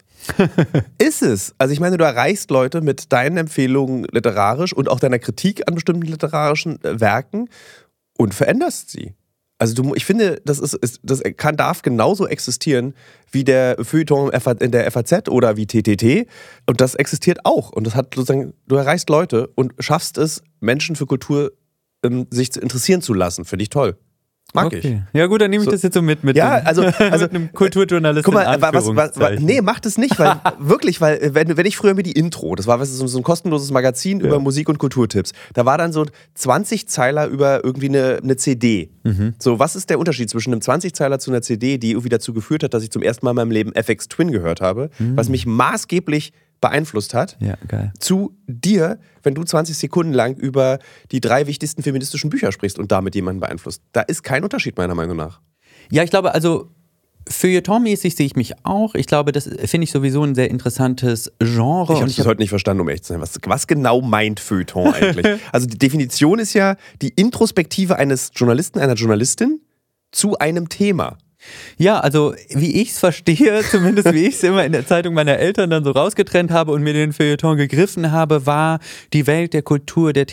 Ist es. Also ich meine, du erreichst Leute mit deinen Empfehlungen literarisch und auch deiner Kritik an bestimmten literarischen Werken und veränderst sie. Also du, ich finde, das, ist, ist, das kann, darf genauso existieren wie der Feuilleton in der F A Z oder wie T T T. Und das existiert auch. Und das hat sozusagen, du erreichst Leute und schaffst es, Menschen für Kultur ähm, sich zu interessieren zu lassen. Finde ich toll. Mag okay. ich. Ja gut, dann nehme ich so, das jetzt so mit mit, ja, dem, also, also, mit einem Kulturjournalisten. Guck mal, was, was, was, nee, mach das nicht, weil wirklich, weil wenn, wenn ich früher mir die Intro, das war so, so ein kostenloses Magazin ja. über Musik- und Kulturtipps, da war dann so zwanzig Zeiler über irgendwie eine, eine C D. Mhm. So, was ist der Unterschied zwischen einem zwanzig Zeiler zu einer C D, die irgendwie dazu geführt hat, dass ich zum ersten Mal in meinem Leben F X Twin gehört habe, mhm. was mich maßgeblich beeinflusst hat, ja, geil. zu dir, wenn du zwanzig Sekunden lang über die drei wichtigsten feministischen Bücher sprichst und damit jemanden beeinflusst. Da ist kein Unterschied meiner Meinung nach. Ja, ich glaube, also Feuilleton-mäßig sehe ich mich auch. Ich glaube, das finde ich sowieso ein sehr interessantes Genre. Ich habe es heute nicht verstanden, um echt zu sein. Was, was genau meint Feuilleton eigentlich? Also die Definition ist ja die Introspektive eines Journalisten, einer Journalistin zu einem Thema. Ja, also wie ich es verstehe, zumindest wie ich es immer in der Zeitung meiner Eltern dann so rausgetrennt habe und mir den Feuilleton gegriffen habe, war die Welt der Kultur, der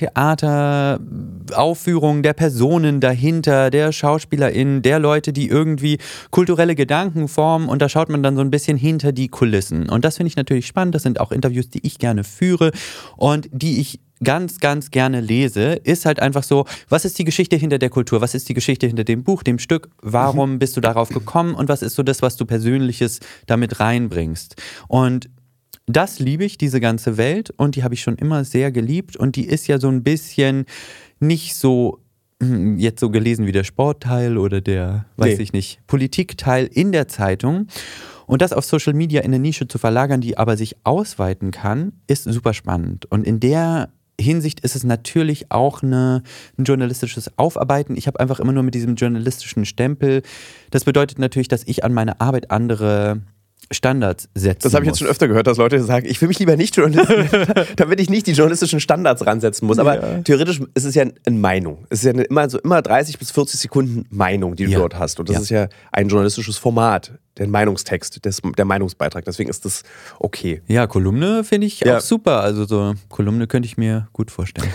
Theateraufführungen, der Personen dahinter, der SchauspielerInnen, der Leute, die irgendwie kulturelle Gedanken formen und da schaut man dann so ein bisschen hinter die Kulissen. Und das finde ich natürlich spannend, das sind auch Interviews, die ich gerne führe und die ich ganz, ganz gerne lese, ist halt einfach so, was ist die Geschichte hinter der Kultur, was ist die Geschichte hinter dem Buch, dem Stück, warum bist du darauf gekommen und was ist so das, was du Persönliches damit reinbringst. Und das liebe ich, diese ganze Welt und die habe ich schon immer sehr geliebt und die ist ja so ein bisschen nicht so jetzt so gelesen wie der Sportteil oder der, weiß Nee. ich nicht, Politikteil in der Zeitung. Und das auf Social Media in eine Nische zu verlagern, die aber sich ausweiten kann, ist super spannend. Und in der Hinsicht ist es natürlich auch eine, ein journalistisches Aufarbeiten. Ich habe einfach immer nur mit diesem journalistischen Stempel. Das bedeutet natürlich, dass ich an meine Arbeit andere Standards setzen Das habe ich jetzt muss. schon öfter gehört, dass Leute sagen, ich will mich lieber nicht Journalist, damit ich nicht die journalistischen Standards ransetzen muss. Aber Ja. theoretisch ist es ja eine Meinung. Es ist ja eine, immer so immer dreißig bis vierzig Sekunden Meinung, die du Ja. dort hast. Und das Ja. ist ja ein journalistisches Format, der Meinungstext, des, der Meinungsbeitrag. Deswegen ist das okay. Ja, Kolumne finde ich Ja. auch super. Also so Kolumne könnte ich mir gut vorstellen.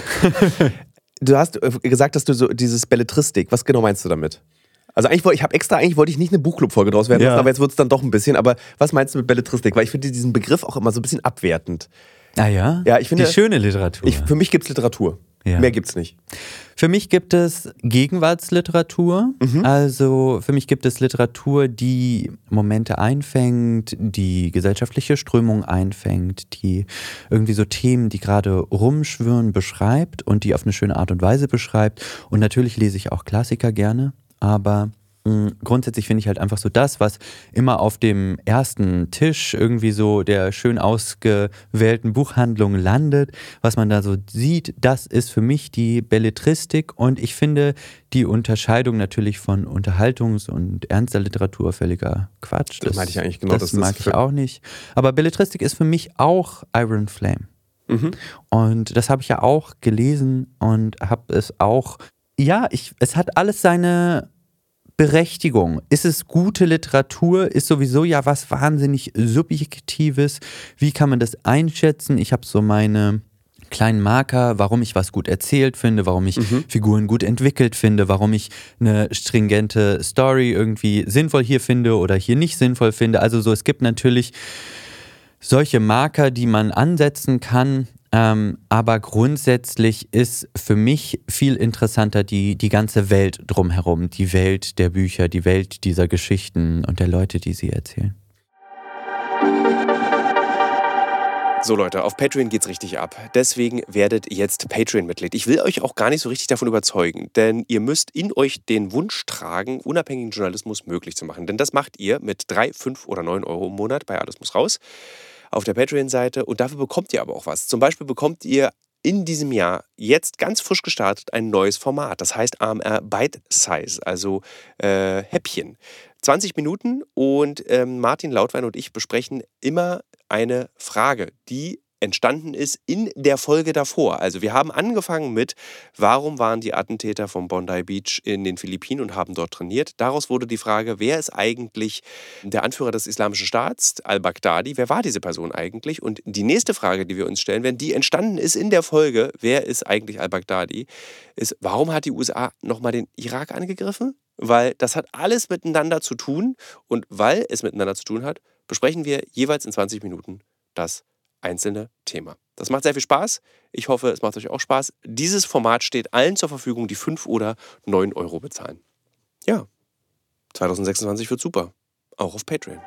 Du hast äh, gesagt, dass du so dieses Belletristik, was genau meinst du damit? Also eigentlich wollte ich habe extra, eigentlich wollte ich nicht eine Buchclub-Folge draus werden Ja. lassen, aber jetzt wird es dann doch ein bisschen. Aber was meinst du mit Belletristik? Weil ich finde diesen Begriff auch immer so ein bisschen abwertend. Ah ja? Ja, ich finde- Die schöne Literatur. Ich, für mich gibt es Literatur. Ja. Mehr gibt's nicht. Für mich gibt es Gegenwartsliteratur. Also für mich gibt es Literatur, die Momente einfängt, die gesellschaftliche Strömung einfängt, die irgendwie so Themen, die gerade rumschwirren, beschreibt und die auf eine schöne Art und Weise beschreibt. Und natürlich lese ich auch Klassiker gerne, aber mh, grundsätzlich finde ich halt einfach so das, was immer auf dem ersten Tisch irgendwie so der schön ausgewählten Buchhandlung landet, was man da so sieht, das ist für mich die Belletristik und ich finde die Unterscheidung natürlich von Unterhaltungs- und ernster Literatur völliger Quatsch. Das meinte ich eigentlich genau, Das, dass das mag ich für- auch nicht. Aber Belletristik ist für mich auch Iron Flame. Mhm. Und das habe ich ja auch gelesen und habe es auch, ja, ich, es hat alles seine Berechtigung. Ist es gute Literatur? Ist sowieso ja was wahnsinnig Subjektives. Wie kann man das einschätzen? Ich habe so meine kleinen Marker, warum ich was gut erzählt finde, warum ich Figuren gut entwickelt finde, warum ich eine stringente Story irgendwie sinnvoll hier finde oder hier nicht sinnvoll finde. Also so, es gibt natürlich solche Marker, die man ansetzen kann, ähm, aber grundsätzlich ist für mich viel interessanter die, die ganze Welt drumherum, die Welt der Bücher, die Welt dieser Geschichten und der Leute, die sie erzählen. So Leute, auf Patreon geht's richtig ab. Deswegen werdet jetzt Patreon-Mitglied. Ich will euch auch gar nicht so richtig davon überzeugen, denn ihr müsst in euch den Wunsch tragen, unabhängigen Journalismus möglich zu machen. Denn das macht ihr mit drei, fünf oder neun Euro im Monat bei Alles muss raus auf der Patreon-Seite und dafür bekommt ihr aber auch was. Zum Beispiel bekommt ihr in diesem Jahr jetzt ganz frisch gestartet ein neues Format. Das heißt A M R Bite Size, also äh, Häppchen. zwanzig Minuten und ähm, Martin Lautwein und ich besprechen immer eine Frage, die entstanden ist in der Folge davor. Also wir haben angefangen mit, warum waren die Attentäter vom Bondi Beach in den Philippinen und haben dort trainiert. Daraus wurde die Frage, wer ist eigentlich der Anführer des Islamischen Staats, al-Baghdadi, wer war diese Person eigentlich? Und die nächste Frage, die wir uns stellen werden, die entstanden ist in der Folge, wer ist eigentlich al-Baghdadi, ist, warum hat die U S A nochmal den Irak angegriffen? Weil das hat alles miteinander zu tun und weil es miteinander zu tun hat, besprechen wir jeweils in zwanzig Minuten das einzelne Thema. Das macht sehr viel Spaß. Ich hoffe, es macht euch auch Spaß. Dieses Format steht allen zur Verfügung, die fünf oder neun Euro bezahlen. Ja, zwanzig sechsundzwanzig wird super. Auch auf Patreon.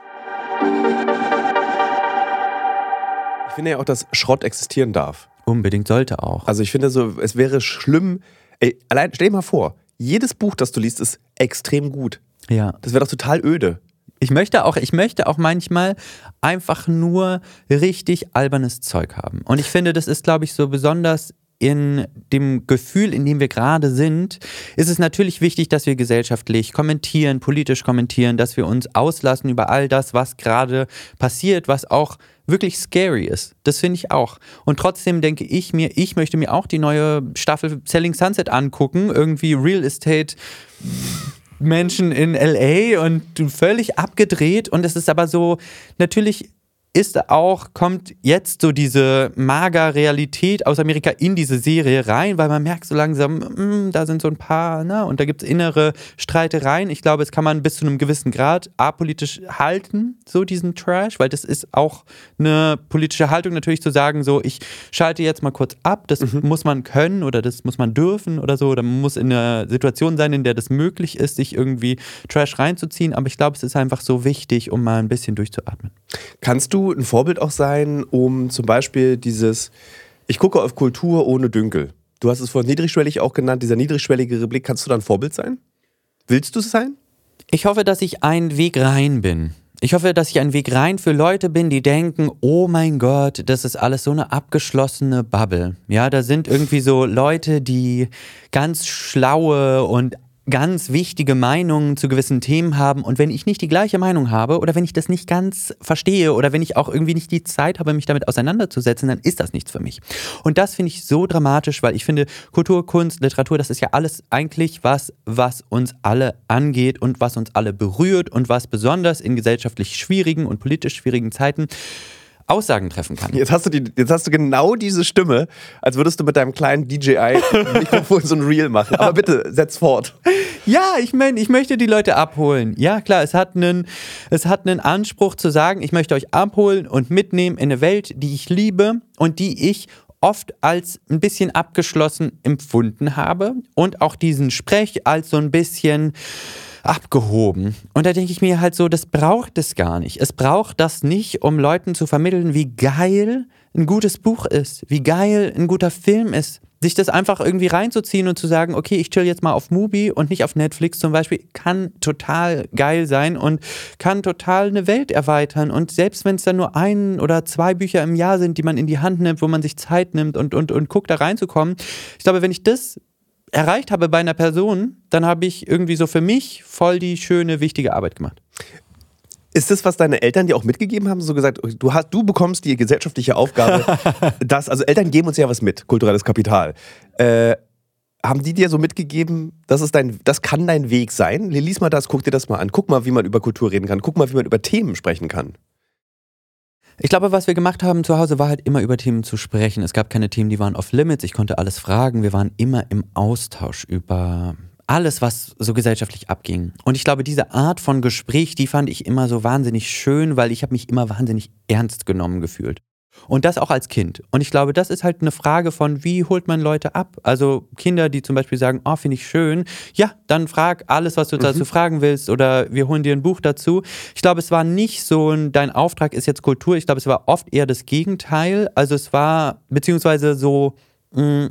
Ich finde ja auch, dass Schrott existieren darf. Unbedingt sollte auch. Also ich finde so, es wäre schlimm. Ey, allein, stell dir mal vor, jedes Buch, das du liest, ist extrem gut. Ja. Das wäre doch total öde. Ich möchte auch, ich möchte auch manchmal einfach nur richtig albernes Zeug haben. Und ich finde, das ist, glaube ich, so besonders in dem Gefühl, in dem wir gerade sind, ist es natürlich wichtig, dass wir gesellschaftlich kommentieren, politisch kommentieren, dass wir uns auslassen über all das, was gerade passiert, was auch wirklich scary ist. Das finde ich auch. Und trotzdem denke ich mir, ich möchte mir auch die neue Staffel Selling Sunset angucken, irgendwie Real Estate Menschen in L A und völlig abgedreht und es ist aber so, natürlich ist auch, kommt jetzt so diese Mager-Realität aus Amerika in diese Serie rein, weil man merkt so langsam, mh, da sind so ein paar, ne, und da gibt es innere Streitereien. Ich glaube, es kann man bis zu einem gewissen Grad apolitisch halten, so diesen Trash, weil das ist auch eine politische Haltung natürlich zu sagen, so, ich schalte jetzt mal kurz ab, das mhm. muss man können oder das muss man dürfen oder so, oder man muss in einer Situation sein, in der das möglich ist, sich irgendwie Trash reinzuziehen, aber ich glaube, es ist einfach so wichtig, um mal ein bisschen durchzuatmen. Kannst du ein Vorbild auch sein, um zum Beispiel dieses, ich gucke auf Kultur ohne Dünkel. Du hast es vorhin niedrigschwellig auch genannt, dieser niedrigschwelligere Blick. Kannst du da ein Vorbild sein? Willst du es sein? Ich hoffe, dass ich ein Weg rein bin. Ich hoffe, dass ich ein Weg rein für Leute bin, die denken, oh mein Gott, das ist alles so eine abgeschlossene Bubble. Ja, da sind irgendwie so Leute, die ganz schlaue und ganz wichtige Meinungen zu gewissen Themen haben, und wenn ich nicht die gleiche Meinung habe oder wenn ich das nicht ganz verstehe oder wenn ich auch irgendwie nicht die Zeit habe, mich damit auseinanderzusetzen, dann ist das nichts für mich. Und das finde ich so dramatisch, weil ich finde, Kultur, Kunst, Literatur, das ist ja alles eigentlich was, was uns alle angeht und was uns alle berührt und was besonders in gesellschaftlich schwierigen und politisch schwierigen Zeiten Aussagen treffen kann. Jetzt hast du die, jetzt hast du genau diese Stimme, als würdest du mit deinem kleinen D J I-Mikrofon so ein Reel machen. Aber bitte, setz fort. Ja, ich meine, ich möchte die Leute abholen. Ja, klar, es hat einen, es hat einen Anspruch zu sagen, ich möchte euch abholen und mitnehmen in eine Welt, die ich liebe und die ich oft als ein bisschen abgeschlossen empfunden habe und auch diesen Sprech als so ein bisschen abgehoben. Und da denke ich mir halt so, das braucht es gar nicht. Es braucht das nicht, um Leuten zu vermitteln, wie geil ein gutes Buch ist, wie geil ein guter Film ist. Sich das einfach irgendwie reinzuziehen und zu sagen, okay, ich chill jetzt mal auf Mubi und nicht auf Netflix zum Beispiel, kann total geil sein und kann total eine Welt erweitern. Und selbst wenn es dann nur ein oder zwei Bücher im Jahr sind, die man in die Hand nimmt, wo man sich Zeit nimmt und, und, und guckt, da reinzukommen. Ich glaube, wenn ich das erreicht habe bei einer Person, dann habe ich irgendwie so für mich voll die schöne, wichtige Arbeit gemacht. Ist das, was deine Eltern dir auch mitgegeben haben? So gesagt, du, hast, du bekommst die gesellschaftliche Aufgabe, dass, also Eltern geben uns ja was mit, kulturelles Kapital. Äh, haben die dir so mitgegeben, das, ist dein, das kann dein Weg sein? Lies mal das, guck dir das mal an. Guck mal, wie man über Kultur reden kann. Guck mal, wie man über Themen sprechen kann. Ich glaube, was wir gemacht haben zu Hause, war halt immer über Themen zu sprechen. Es gab keine Themen, die waren off limits. Ich konnte alles fragen. Wir waren immer im Austausch über alles, was so gesellschaftlich abging. Und ich glaube, diese Art von Gespräch, die fand ich immer so wahnsinnig schön, weil ich habe mich immer wahnsinnig ernst genommen gefühlt. Und das auch als Kind. Und ich glaube, das ist halt eine Frage von, wie holt man Leute ab? Also Kinder, die zum Beispiel sagen, oh, finde ich schön. Ja, dann frag alles, was du mhm. dazu fragen willst, oder wir holen dir ein Buch dazu. Ich glaube, es war nicht so ein, dein Auftrag ist jetzt Kultur. Ich glaube, es war oft eher das Gegenteil. Also es war, beziehungsweise so, mh,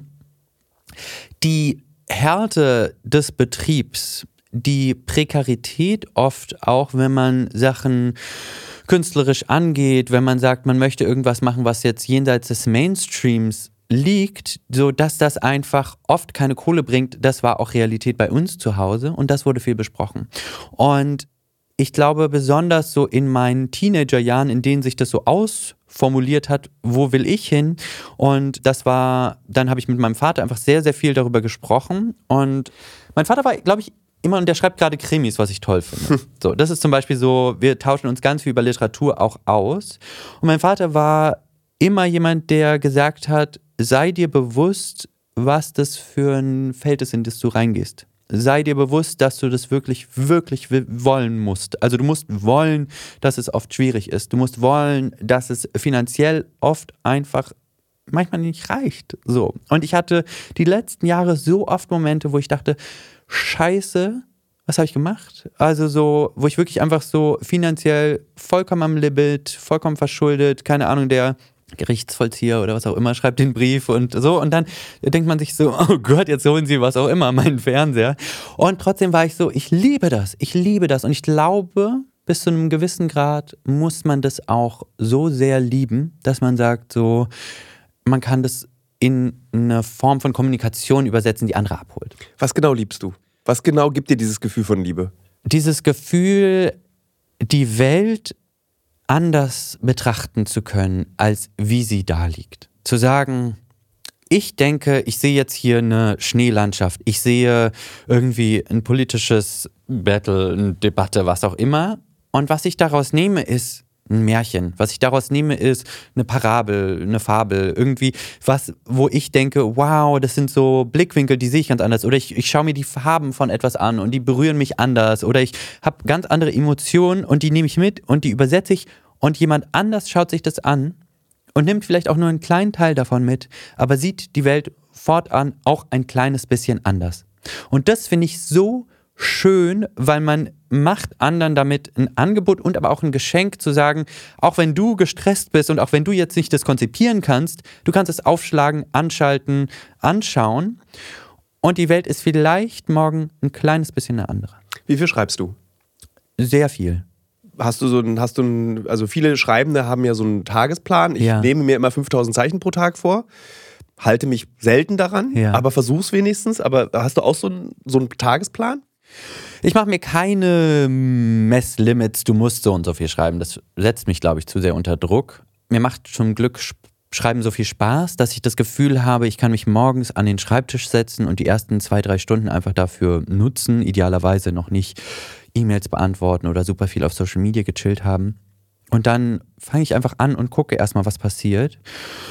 die Härte des Betriebs, die Prekarität oft auch, wenn man Sachen künstlerisch angeht, wenn man sagt, man möchte irgendwas machen, was jetzt jenseits des Mainstreams liegt, so dass das einfach oft keine Kohle bringt. Das war auch Realität bei uns zu Hause und das wurde viel besprochen. Und ich glaube, besonders so in meinen Teenagerjahren, in denen sich das so ausformuliert hat, wo will ich hin? Und das war, dann habe ich mit meinem Vater einfach sehr, sehr viel darüber gesprochen. Und mein Vater war, glaube ich, immer, und der schreibt gerade Krimis, was ich toll finde. So, das ist zum Beispiel so, wir tauschen uns ganz viel über Literatur auch aus. Und mein Vater war immer jemand, der gesagt hat, sei dir bewusst, was das für ein Feld ist, in das du reingehst. Sei dir bewusst, dass du das wirklich, wirklich wollen musst. Also du musst wollen, dass es oft schwierig ist. Du musst wollen, dass es finanziell oft einfach manchmal nicht reicht. So. Und ich hatte die letzten Jahre so oft Momente, wo ich dachte, Scheiße, was habe ich gemacht? Also so, wo ich wirklich einfach so finanziell vollkommen am Limit, vollkommen verschuldet, keine Ahnung, der Gerichtsvollzieher oder was auch immer schreibt den Brief und so, und dann denkt man sich so, oh Gott, jetzt holen sie was auch immer, meinen Fernseher. Und trotzdem war ich so, ich liebe das, ich liebe das, und ich glaube, bis zu einem gewissen Grad muss man das auch so sehr lieben, dass man sagt so, man kann das in eine Form von Kommunikation übersetzen, die andere abholt. Was genau liebst du? Was genau gibt dir dieses Gefühl von Liebe? Dieses Gefühl, die Welt anders betrachten zu können, als wie sie da liegt. Zu sagen, ich denke, ich sehe jetzt hier eine Schneelandschaft, ich sehe irgendwie ein politisches Battle, eine Debatte, was auch immer. Und was ich daraus nehme, ist ein Märchen. Was ich daraus nehme, ist eine Parabel, eine Fabel, irgendwie was, wo ich denke, wow, das sind so Blickwinkel, die sehe ich ganz anders. Oder ich, ich schaue mir die Farben von etwas an und die berühren mich anders. Oder ich habe ganz andere Emotionen und die nehme ich mit und die übersetze ich, und jemand anders schaut sich das an und nimmt vielleicht auch nur einen kleinen Teil davon mit, aber sieht die Welt fortan auch ein kleines bisschen anders. Und das finde ich so schön, weil man macht anderen damit ein Angebot und aber auch ein Geschenk zu sagen, auch wenn du gestresst bist und auch wenn du jetzt nicht das konzipieren kannst, du kannst es aufschlagen, anschalten, anschauen und die Welt ist vielleicht morgen ein kleines bisschen eine andere. Wie viel schreibst du? Sehr viel. Hast du so ein, hast du ein, also viele Schreibende haben ja so einen Tagesplan. Ich Ja. nehme mir immer fünftausend Zeichen pro Tag vor, halte mich selten daran, Ja. aber versuch's wenigstens. Aber hast du auch so einen, so einen Tagesplan? Ich mache mir keine Messlimits, du musst so und so viel schreiben. Das setzt mich, glaube ich, zu sehr unter Druck. Mir macht zum Glück Schreiben so viel Spaß, dass ich das Gefühl habe, ich kann mich morgens an den Schreibtisch setzen und die ersten zwei, drei Stunden einfach dafür nutzen. Idealerweise noch nicht E-Mails beantworten oder super viel auf Social Media gechillt haben. Und dann fange ich einfach an und gucke erstmal, was passiert.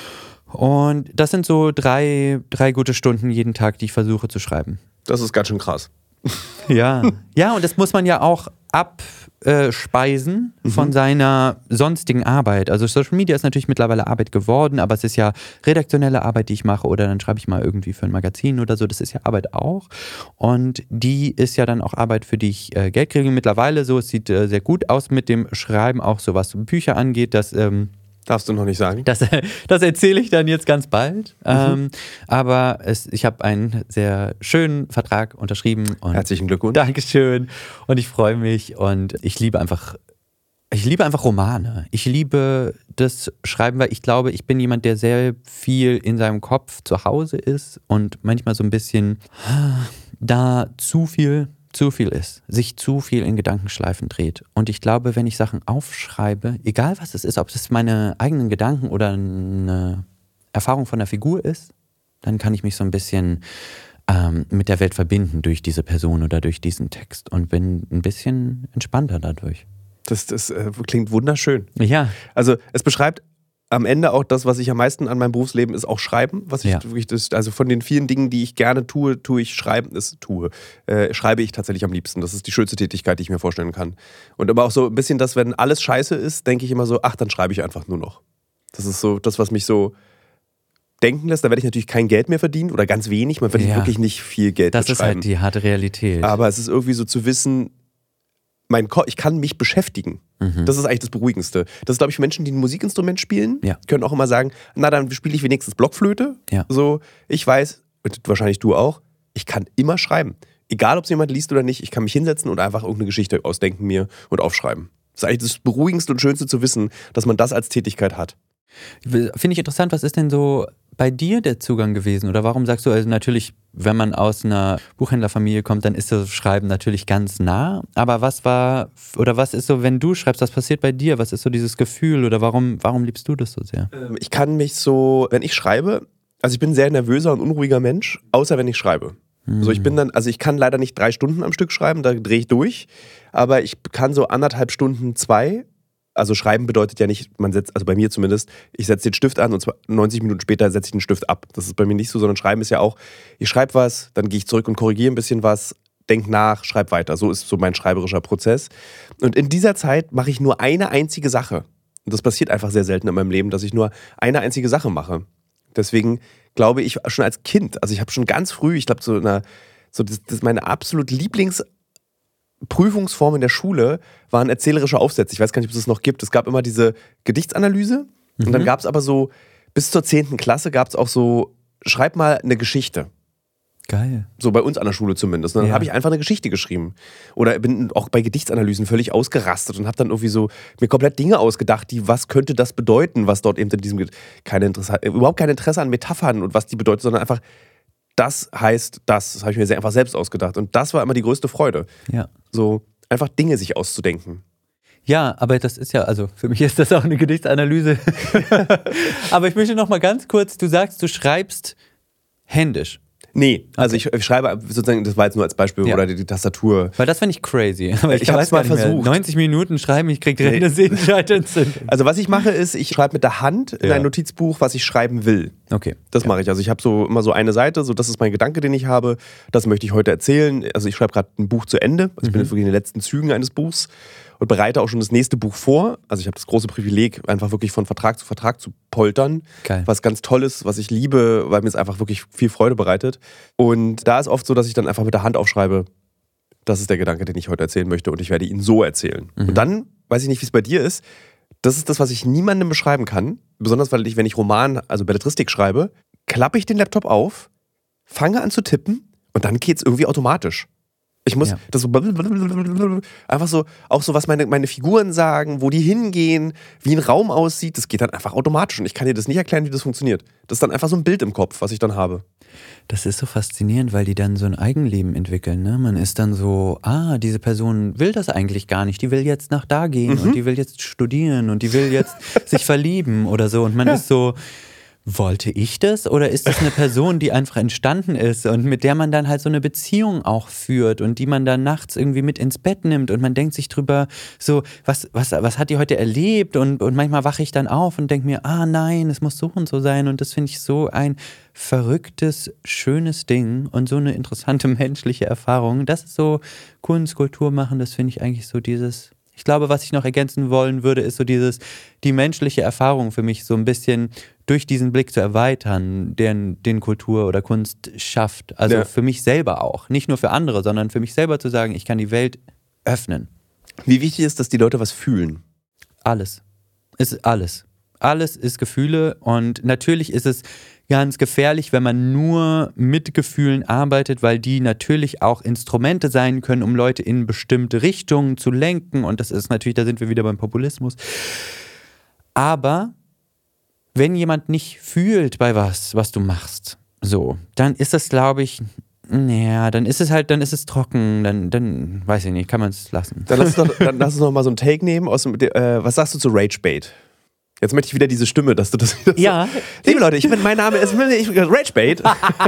Und das sind so drei, drei gute Stunden jeden Tag, die ich versuche zu schreiben. Das ist ganz schön krass. Ja, ja, und das muss man ja auch abspeisen äh, von mhm. seiner sonstigen Arbeit. Also Social Media ist natürlich mittlerweile Arbeit geworden, aber es ist ja redaktionelle Arbeit, die ich mache, oder dann schreibe ich mal irgendwie für ein Magazin oder so. Das ist ja Arbeit auch. Und die ist ja dann auch Arbeit, für die ich äh, Geld kriege. Mittlerweile so, es sieht äh, sehr gut aus mit dem Schreiben, auch so was Bücher angeht, dass ähm, darfst du noch nicht sagen. Das, das erzähle ich dann jetzt ganz bald. Mhm. Ähm, aber es, ich habe einen sehr schönen Vertrag unterschrieben. Und herzlichen Glückwunsch. Dankeschön. Und ich freue mich. Und ich liebe einfach, ich liebe einfach Romane. Ich liebe das Schreiben, weil ich glaube, ich bin jemand, der sehr viel in seinem Kopf zu Hause ist und manchmal so ein bisschen da zu viel zu viel ist, sich zu viel in Gedankenschleifen dreht. Und ich glaube, wenn ich Sachen aufschreibe, egal was es ist, ob es meine eigenen Gedanken oder eine Erfahrung von der Figur ist, dann kann ich mich so ein bisschen ähm, mit der Welt verbinden durch diese Person oder durch diesen Text und bin ein bisschen entspannter dadurch. Das, das äh, klingt wunderschön. Ja. Also es beschreibt am Ende auch das, was ich am meisten an meinem Berufsleben ist, auch Schreiben. Was ich ja. wirklich, das, also von den vielen Dingen, die ich gerne tue, tue ich Schreiben, das tue, äh, schreibe ich tatsächlich am liebsten. Das ist die schönste Tätigkeit, die ich mir vorstellen kann. Und aber auch so ein bisschen, dass wenn alles scheiße ist, denke ich immer so, ach, dann schreibe ich einfach nur noch. Das ist so das, was mich so denken lässt. Da werde ich natürlich kein Geld mehr verdienen oder ganz wenig. Man verdient ja. wirklich nicht viel Geld Das mit ist Schreiben. halt die harte Realität. Aber es ist irgendwie so zu wissen, mein Ko- ich kann mich beschäftigen. Mhm. Das ist eigentlich das Beruhigendste. Das ist, glaube ich, für Menschen, die ein Musikinstrument spielen, ja. können auch immer sagen, na, dann spiele ich wenigstens Blockflöte. Ja. So, ich weiß, und wahrscheinlich du auch, ich kann immer schreiben. Egal, ob es jemand liest oder nicht, ich kann mich hinsetzen und einfach irgendeine Geschichte ausdenken mir und aufschreiben. Das ist eigentlich das Beruhigendste und Schönste zu wissen, dass man das als Tätigkeit hat. Finde ich interessant, was ist denn so bei dir der Zugang gewesen? Oder warum sagst du, also natürlich, wenn man aus einer Buchhändlerfamilie kommt, dann ist das Schreiben natürlich ganz nah. Aber was war, oder was ist so, wenn du schreibst, was passiert bei dir? Was ist so dieses Gefühl oder warum, warum liebst du das so sehr? Ich kann mich so, wenn ich schreibe, also ich bin ein sehr nervöser und unruhiger Mensch, außer wenn ich schreibe. Hm. Also ich bin dann, also ich kann leider nicht drei Stunden am Stück schreiben, da drehe ich durch. Aber ich kann so anderthalb Stunden, zwei. Also schreiben bedeutet ja nicht, man setzt, also bei mir zumindest, ich setze den Stift an und zwar neunzig Minuten später setze ich den Stift ab. Das ist bei mir nicht so, sondern Schreiben ist ja auch, ich schreibe was, dann gehe ich zurück und korrigiere ein bisschen was, denke nach, schreibe weiter. So ist so mein schreiberischer Prozess. Und in dieser Zeit mache ich nur eine einzige Sache. Und das passiert einfach sehr selten in meinem Leben, dass ich nur eine einzige Sache mache. Deswegen glaube ich schon als Kind, also ich habe schon ganz früh, ich glaube so, eine, so das, das meine absolut Lieblings- Prüfungsform in der Schule waren erzählerische Aufsätze. Ich weiß gar nicht, ob es das noch gibt. Es gab immer diese Gedichtsanalyse mhm. und dann gab es aber so, bis zur zehnten Klasse gab es auch so, schreib mal eine Geschichte. Geil. So bei uns an der Schule zumindest. Und dann ja. habe ich einfach eine Geschichte geschrieben. Oder bin auch bei Gedichtsanalysen völlig ausgerastet und habe dann irgendwie so mir komplett Dinge ausgedacht, die, was könnte das bedeuten, was dort eben in diesem, keine Interesse, überhaupt kein Interesse an Metaphern und was die bedeuten, sondern einfach, das heißt das. Das habe ich mir sehr einfach selbst ausgedacht. Und das war immer die größte Freude. Ja. So einfach Dinge sich auszudenken. Ja, aber das ist ja, also für mich ist das auch eine Gedichtsanalyse. Aber ich möchte noch mal ganz kurz, du sagst, du schreibst händisch. Nee, also okay. ich, ich schreibe sozusagen, das war jetzt nur als Beispiel, ja. oder die, die Tastatur. Weil das finde ich crazy. Aber ich ich habe es mal versucht. neunzig Minuten schreiben, ich kriege direkt eine Sehenscheidentzündung. Also was ich mache ist, ich schreibe mit der Hand in ja. ein Notizbuch, was ich schreiben will. Okay. Das ja. mache ich. Also ich habe so immer so eine Seite, so das ist mein Gedanke, den ich habe. Das möchte ich heute erzählen. Also ich schreibe gerade ein Buch zu Ende. Also ich mhm. bin jetzt wirklich in den letzten Zügen eines Buchs und bereite auch schon das nächste Buch vor. Also ich habe das große Privileg, einfach wirklich von Vertrag zu Vertrag zu poltern. Geil. Was ganz toll ist, was ich liebe, weil mir es einfach wirklich viel Freude bereitet. Und da ist oft so, dass ich dann einfach mit der Hand aufschreibe, Das ist der Gedanke, den ich heute erzählen möchte und ich werde ihn so erzählen. Mhm. Und dann, weiß ich nicht, wie es bei dir ist, das ist das, was ich niemandem beschreiben kann. Besonders, weil ich, wenn ich Roman, also Belletristik schreibe, klappe ich den Laptop auf, fange an zu tippen und dann geht es irgendwie automatisch. Ich muss Ja. das so einfach so, auch so, was meine, meine Figuren sagen, wo die hingehen, wie ein Raum aussieht, das geht dann einfach automatisch und ich kann dir das nicht erklären, wie das funktioniert. Das ist dann einfach so ein Bild im Kopf, was ich dann habe. Das ist so faszinierend, weil die dann so ein Eigenleben entwickeln. Ne? Man ist dann so, ah, diese Person will das eigentlich gar nicht. Die will jetzt nach da gehen Mhm. und die will jetzt studieren und die will jetzt sich verlieben oder so. Und man Ja. ist so, wollte ich das oder ist das eine Person, die einfach entstanden ist und mit der man dann halt so eine Beziehung auch führt und die man dann nachts irgendwie mit ins Bett nimmt und man denkt sich drüber so, was, was, was hat die heute erlebt und, und manchmal wache ich dann auf und denke mir, ah nein, es muss so und so sein und das finde ich so ein verrücktes, schönes Ding und so eine interessante menschliche Erfahrung. Das ist so Kunst, Kultur machen, das finde ich eigentlich so dieses... Ich glaube, was ich noch ergänzen wollen würde, ist so dieses, die menschliche Erfahrung für mich so ein bisschen durch diesen Blick zu erweitern, den, den Kultur oder Kunst schafft. Also Ja. für mich selber auch. Nicht nur für andere, sondern für mich selber zu sagen, ich kann die Welt öffnen. Wie wichtig ist, dass die Leute was fühlen? Alles. Es ist alles. Alles ist Gefühle und natürlich ist es ganz gefährlich, wenn man nur mit Gefühlen arbeitet, weil die natürlich auch Instrumente sein können, um Leute in bestimmte Richtungen zu lenken und das ist natürlich, da sind wir wieder beim Populismus. Aber wenn jemand nicht fühlt bei was, was du machst, so, dann ist das, glaube ich, naja, dann ist es halt, dann ist es trocken, dann, dann weiß ich nicht, kann man es lassen. Dann lass, uns doch, dann lass uns noch mal so einen Take nehmen. Aus dem, äh, was sagst du zu Ragebait? Jetzt möchte ich wieder diese Stimme, dass du das wieder so... Ja. Liebe Leute, ich bin, mein Name ist ich, Ragebait.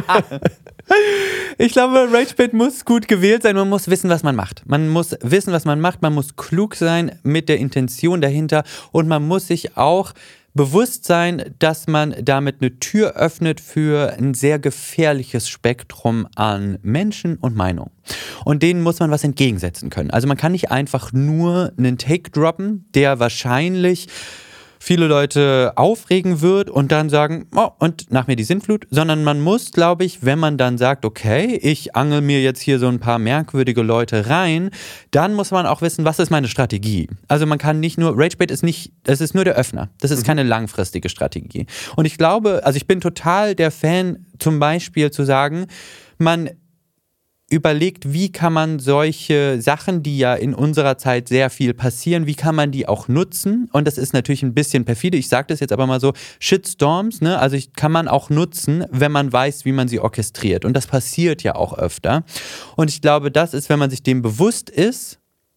Ich glaube, Ragebait muss gut gewählt sein. Man muss wissen, was man macht. Man muss wissen, was man macht. Man muss klug sein mit der Intention dahinter. Und man muss sich auch bewusst sein, dass man damit eine Tür öffnet für ein sehr gefährliches Spektrum an Menschen und Meinungen. Und denen muss man was entgegensetzen können. Also man kann nicht einfach nur einen Take droppen, der wahrscheinlich viele Leute aufregen wird und dann sagen, oh, und nach mir die Sintflut, sondern man muss, glaube ich, wenn man dann sagt, okay, ich angel mir jetzt hier so ein paar merkwürdige Leute rein, dann muss man auch wissen, was ist meine Strategie. Also man kann nicht nur, Ragebait ist nicht, das ist nur der Öffner, das ist keine langfristige Strategie. Und ich glaube, also ich bin total der Fan, zum Beispiel zu sagen, man überlegt, wie kann man solche Sachen, die ja in unserer Zeit sehr viel passieren, wie kann man die auch nutzen? Und das ist natürlich ein bisschen perfide, ich sage das jetzt aber mal so, Shitstorms, ne? Also ich, kann man auch nutzen, wenn man weiß, wie man sie orchestriert. Und das passiert ja auch öfter. Und ich glaube, das ist, wenn man sich dem bewusst ist,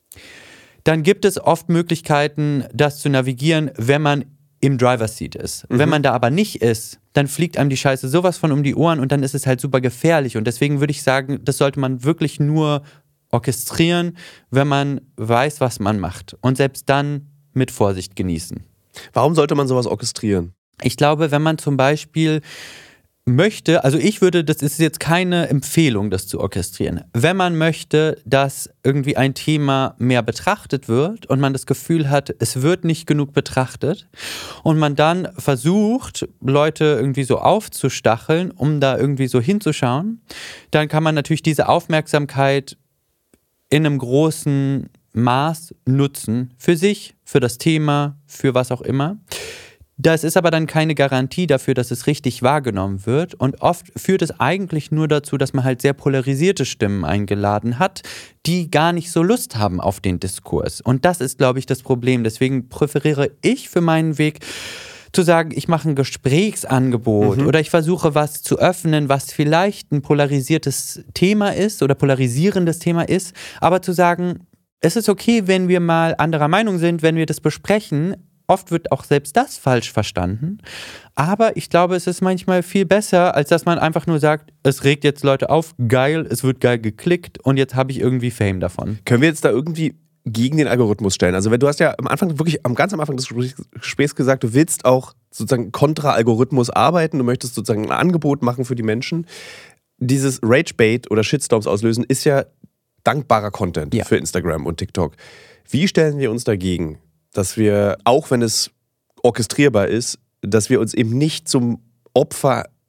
dann gibt es oft Möglichkeiten, das zu navigieren, wenn man im Driver's Seat ist. Mhm. Wenn man da aber nicht ist, dann fliegt einem die Scheiße sowas von um die Ohren und dann ist es halt super gefährlich. Und deswegen würde ich sagen, das sollte man wirklich nur orchestrieren, wenn man weiß, was man macht. Und selbst dann mit Vorsicht genießen. Warum sollte man sowas orchestrieren? Ich glaube, wenn man zum Beispiel möchte, also ich würde, das ist jetzt keine Empfehlung, das zu orchestrieren. Wenn man möchte, dass irgendwie ein Thema mehr betrachtet wird und man das Gefühl hat, es wird nicht genug betrachtet und man dann versucht, Leute irgendwie so aufzustacheln, um da irgendwie so hinzuschauen, dann kann man natürlich diese Aufmerksamkeit in einem großen Maß nutzen. Für sich, für das Thema, für was auch immer. Das ist aber dann keine Garantie dafür, dass es richtig wahrgenommen wird. Und oft führt es eigentlich nur dazu, dass man halt sehr polarisierte Stimmen eingeladen hat, die gar nicht so Lust haben auf den Diskurs. Und das ist, glaube ich, das Problem. Deswegen präferiere ich für meinen Weg zu sagen, ich mache ein Gesprächsangebot mhm. oder ich versuche was zu öffnen, was vielleicht ein polarisiertes Thema ist oder polarisierendes Thema ist. Aber zu sagen, es ist okay, wenn wir mal anderer Meinung sind, wenn wir das besprechen. Oft wird auch selbst das falsch verstanden. Aber ich glaube, es ist manchmal viel besser, als dass man einfach nur sagt, es regt jetzt Leute auf, geil, es wird geil geklickt und jetzt habe ich irgendwie Fame davon. Können wir jetzt da irgendwie gegen den Algorithmus stellen? Also wenn du hast ja am Anfang, wirklich am ganz am Anfang des Gesprächs gesagt, du willst auch sozusagen kontra Algorithmus arbeiten, du möchtest sozusagen ein Angebot machen für die Menschen. Dieses Ragebait oder Shitstorms auslösen ist ja dankbarer Content ja. für Instagram und TikTok. Wie stellen wir uns dagegen? Dass wir, auch wenn es orchestrierbar ist, dass wir uns eben nicht zum Opfer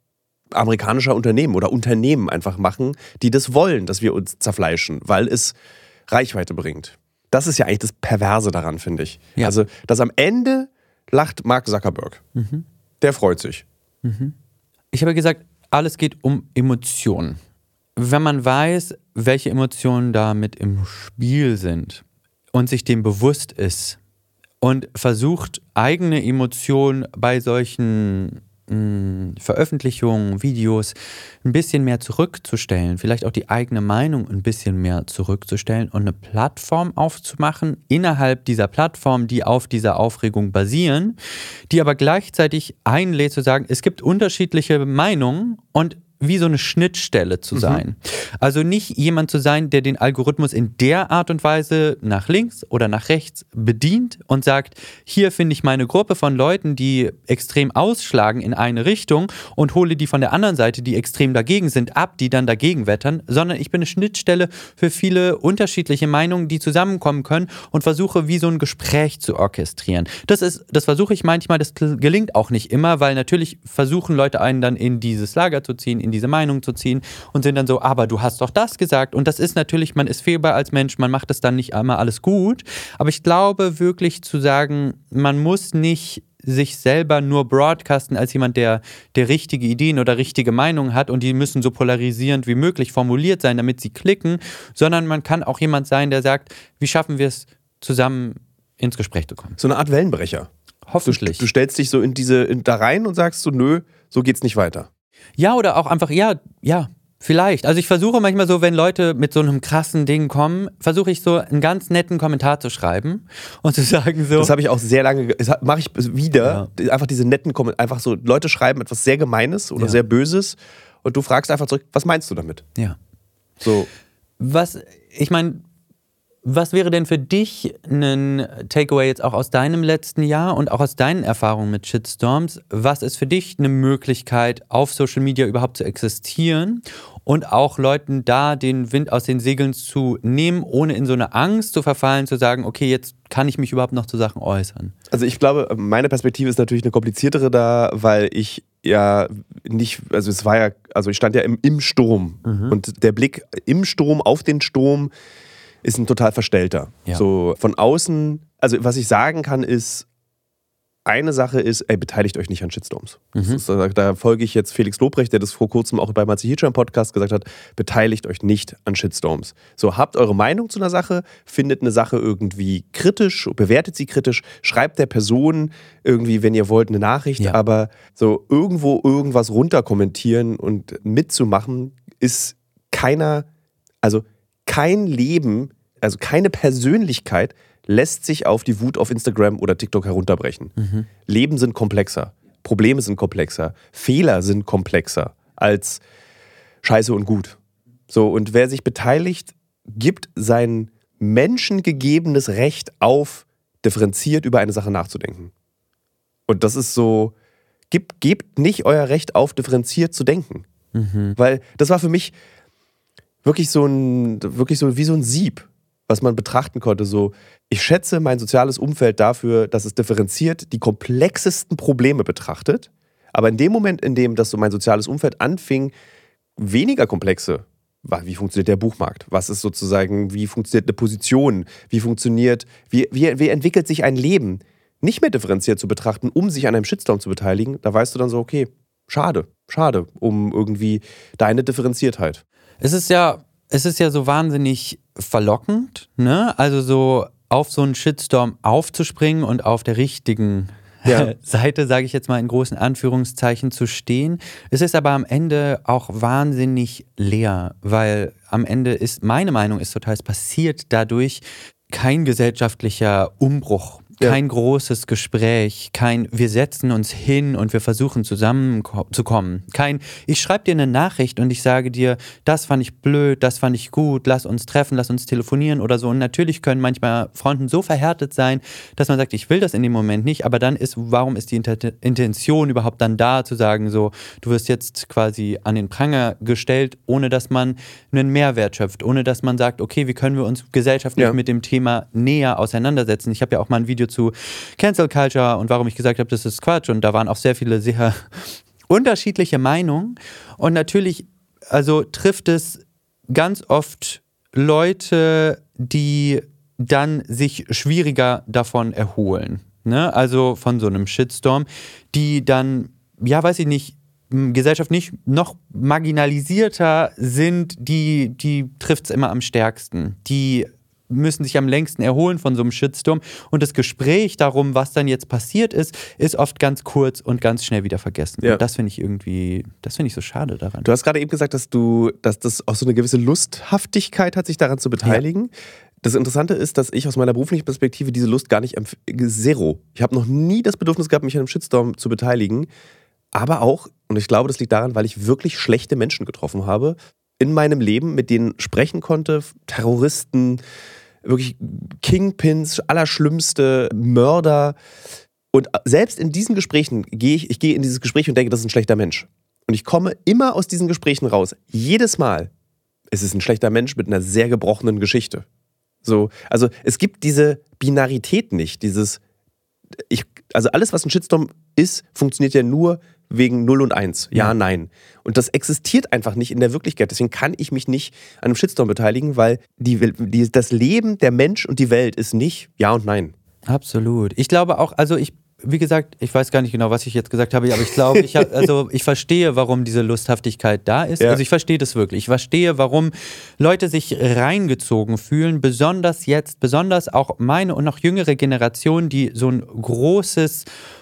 amerikanischer Unternehmen oder Unternehmen einfach machen, die das wollen, dass wir uns zerfleischen, weil es Reichweite bringt. Das ist ja eigentlich das Perverse daran, finde ich. Ja. Also, dass am Ende lacht Mark Zuckerberg. Mhm. Der freut sich. Mhm. Ich habe gesagt, alles geht um Emotionen. Wenn man weiß, welche Emotionen da mit im Spiel sind und sich dem bewusst ist und versucht, eigene Emotionen bei solchen mh, Veröffentlichungen, Videos ein bisschen mehr zurückzustellen, vielleicht auch die eigene Meinung ein bisschen mehr zurückzustellen und eine Plattform aufzumachen innerhalb dieser Plattform, die auf dieser Aufregung basieren, die aber gleichzeitig einlädt zu sagen, es gibt unterschiedliche Meinungen und wie so eine Schnittstelle zu sein. Mhm. Also nicht jemand zu sein, der den Algorithmus in der Art und Weise nach links oder nach rechts bedient und sagt, hier finde ich meine Gruppe von Leuten, die extrem ausschlagen in eine Richtung und hole die von der anderen Seite, die extrem dagegen sind, ab, die dann dagegen wettern, sondern ich bin eine Schnittstelle für viele unterschiedliche Meinungen, die zusammenkommen können und versuche, wie so ein Gespräch zu orchestrieren. Das ist, das versuche ich manchmal, das gelingt auch nicht immer, weil natürlich versuchen Leute einen dann in dieses Lager zu ziehen, in diese Meinung zu ziehen und sind dann so, aber du hast doch das gesagt und das ist natürlich, man ist fehlbar als Mensch, man macht das dann nicht immer alles gut, aber ich glaube wirklich zu sagen, man muss nicht sich selber nur broadcasten als jemand, der, der richtige Ideen oder richtige Meinungen hat und die müssen so polarisierend wie möglich formuliert sein, damit sie klicken, sondern man kann auch jemand sein, der sagt, wie schaffen wir es zusammen ins Gespräch zu kommen. So eine Art Wellenbrecher. Hoffentlich. Du, du stellst dich so in diese, in, da rein und sagst so, nö, so geht's nicht weiter. Ja, oder auch einfach, ja, ja, vielleicht. Also ich versuche manchmal so, wenn Leute mit so einem krassen Ding kommen, versuche ich so einen ganz netten Kommentar zu schreiben und zu sagen so. Das habe ich auch sehr lange, das mache ich wieder, ja. Einfach diese netten Kommentare, einfach so, Leute schreiben etwas sehr Gemeines oder ja. sehr Böses und du fragst einfach zurück, was meinst du damit? Ja. So. Was, ich meine, was wäre denn für dich ein Takeaway jetzt auch aus deinem letzten Jahr und auch aus deinen Erfahrungen mit Shitstorms? Was ist für dich eine Möglichkeit, auf Social Media überhaupt zu existieren und auch Leuten da den Wind aus den Segeln zu nehmen, ohne in so eine Angst zu verfallen, zu sagen, okay, jetzt kann ich mich überhaupt noch zu Sachen äußern? Also ich glaube, meine Perspektive ist natürlich eine kompliziertere da, weil ich ja nicht, also es war ja, also ich stand ja im, im Sturm mhm. und der Blick im Sturm auf den Sturm ist ein total verstellter. Ja. So von außen, also was ich sagen kann ist, eine Sache ist, ey, beteiligt euch nicht an Shitstorms. Mhm. Das ist, da folge ich jetzt Felix Lobrecht, der das vor kurzem auch bei Matze Hilscher im Podcast gesagt hat, beteiligt euch nicht an Shitstorms. So, habt eure Meinung zu einer Sache, findet eine Sache irgendwie kritisch, bewertet sie kritisch, schreibt der Person irgendwie, wenn ihr wollt, eine Nachricht, ja. aber so irgendwo irgendwas runterkommentieren und mitzumachen, ist keiner, also kein Leben, also keine Persönlichkeit lässt sich auf die Wut auf Instagram oder TikTok herunterbrechen. Mhm. Leben sind komplexer, Probleme sind komplexer, Fehler sind komplexer als Scheiße und Gut. So, und wer sich beteiligt, gibt sein menschengegebenes Recht auf, differenziert über eine Sache nachzudenken. Und das ist so, gebt, gebt nicht euer Recht auf, differenziert zu denken. Mhm. Weil das war für mich wirklich so ein, wirklich so wie so ein Sieb, was man betrachten konnte. So, ich schätze mein soziales Umfeld dafür, dass es differenziert die komplexesten Probleme betrachtet. Aber in dem Moment, in dem das so mein soziales Umfeld anfing, weniger komplexe, wie funktioniert der Buchmarkt? Was ist sozusagen, wie funktioniert eine Position? Wie funktioniert, wie, wie, wie entwickelt sich ein Leben? Nicht mehr differenziert zu betrachten, um sich an einem Shitstorm zu beteiligen, da weißt du dann so, okay, schade, schade, um irgendwie deine Differenziertheit. Es ist ja, es ist ja so wahnsinnig verlockend, ne? Also so auf so einen Shitstorm aufzuspringen und auf der richtigen ja. Seite, sage ich jetzt mal in großen Anführungszeichen, zu stehen. Es ist aber am Ende auch wahnsinnig leer, weil am Ende ist, meine Meinung ist total, es passiert dadurch kein gesellschaftlicher Umbruch. Kein ja. großes Gespräch, kein wir setzen uns hin und wir versuchen zusammenzukommen. Kein ich schreibe dir eine Nachricht und ich sage dir, das fand ich blöd, das fand ich gut, lass uns treffen, lass uns telefonieren oder so. Und natürlich können manchmal Fronten so verhärtet sein, dass man sagt, ich will das in dem Moment nicht, aber dann ist, warum ist die Intention überhaupt dann da, zu sagen so, du wirst jetzt quasi an den Pranger gestellt, ohne dass man einen Mehrwert schöpft, ohne dass man sagt, okay, wie können wir uns gesellschaftlich ja. mit dem Thema näher auseinandersetzen. Ich habe ja auch mal ein Video zu Cancel Culture und warum ich gesagt habe, das ist Quatsch. Und da waren auch sehr viele sehr unterschiedliche Meinungen und natürlich, also trifft es ganz oft Leute, die dann sich schwieriger davon erholen. Ne? Also von so einem Shitstorm, die dann, ja, weiß ich nicht, Gesellschaft nicht noch marginalisierter sind, die, die trifft es immer am stärksten. Die müssen sich am längsten erholen von so einem Shitstorm und das Gespräch darum, was dann jetzt passiert ist, ist oft ganz kurz und ganz schnell wieder vergessen. Ja. Und das finde ich irgendwie, das finde ich so schade daran. Du hast gerade eben gesagt, dass du, dass das auch so eine gewisse Lusthaftigkeit hat, sich daran zu beteiligen. Ja. Das Interessante ist, dass ich aus meiner beruflichen Perspektive diese Lust gar nicht empfinde. Zero. Ich habe noch nie das Bedürfnis gehabt, mich an einem Shitstorm zu beteiligen. Aber auch, und ich glaube, das liegt daran, weil ich wirklich schlechte Menschen getroffen habe in meinem Leben, mit denen sprechen konnte, Terroristen, wirklich Kingpins, allerschlimmste Mörder. Und selbst in diesen Gesprächen gehe ich, ich gehe in dieses Gespräch und denke, das ist ein schlechter Mensch. Und ich komme immer aus diesen Gesprächen raus. Jedes Mal ist es ein schlechter Mensch mit einer sehr gebrochenen Geschichte. So, also es gibt diese Binarität nicht, dieses, ich, also alles, was ein Shitstorm ist, funktioniert ja nur wegen null und eins. Ja, ja, nein. Und das existiert einfach nicht in der Wirklichkeit. Deswegen kann ich mich nicht an einem Shitstorm beteiligen, weil die, die, das Leben, der Mensch und die Welt ist nicht ja und nein. Absolut. Ich glaube auch, also ich, wie gesagt, ich weiß gar nicht genau, was ich jetzt gesagt habe, aber ich glaube, ich, hab, also ich verstehe, warum diese Lusthaftigkeit da ist. Ja. Also ich verstehe das wirklich. Ich verstehe, warum Leute sich reingezogen fühlen, besonders jetzt, besonders auch meine und noch jüngere Generation, die so ein großes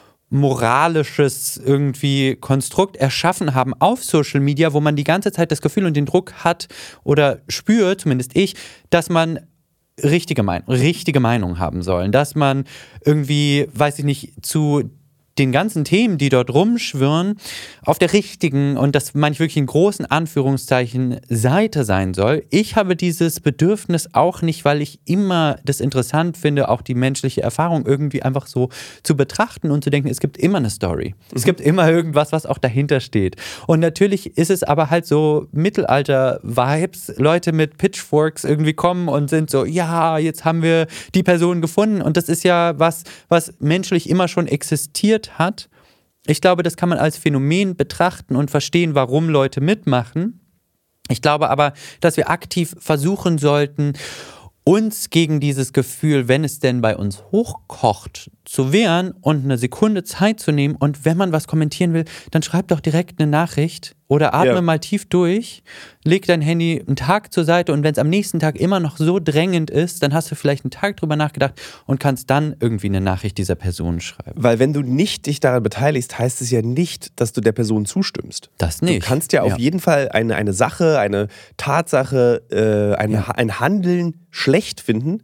moralisches irgendwie Konstrukt erschaffen haben auf Social Media, wo man die ganze Zeit das Gefühl und den Druck hat oder spürt, zumindest ich, dass man richtige Meinung, richtige Meinung haben soll. Dass man irgendwie, weiß ich nicht, zu den ganzen Themen, die dort rumschwirren, auf der richtigen, und das meine ich wirklich in großen Anführungszeichen, Seite sein soll. Ich habe dieses Bedürfnis auch nicht, weil ich immer das interessant finde, auch die menschliche Erfahrung irgendwie einfach so zu betrachten und zu denken, es gibt immer eine Story. Mhm. Es gibt immer irgendwas, was auch dahinter steht. Und natürlich ist es aber halt so Mittelalter-Vibes, Leute mit Pitchforks irgendwie kommen und sind so, ja, jetzt haben wir die Person gefunden. Und das ist ja was, was menschlich immer schon existiert hat. Ich glaube, das kann man als Phänomen betrachten und verstehen, warum Leute mitmachen. Ich glaube aber, dass wir aktiv versuchen sollten, uns gegen dieses Gefühl, wenn es denn bei uns hochkocht, zu wehren und eine Sekunde Zeit zu nehmen. Und wenn man was kommentieren will, dann schreib doch direkt eine Nachricht oder atme ja. mal tief durch, leg dein Handy einen Tag zur Seite und wenn es am nächsten Tag immer noch so drängend ist, dann hast du vielleicht einen Tag drüber nachgedacht und kannst dann irgendwie eine Nachricht dieser Person schreiben. Weil wenn du nicht dich daran beteiligst, heißt es ja nicht, dass du der Person zustimmst. Das nicht. Du kannst ja auf ja. jeden Fall eine, eine Sache, eine Tatsache, äh, eine, ja. ein Handeln schlecht finden,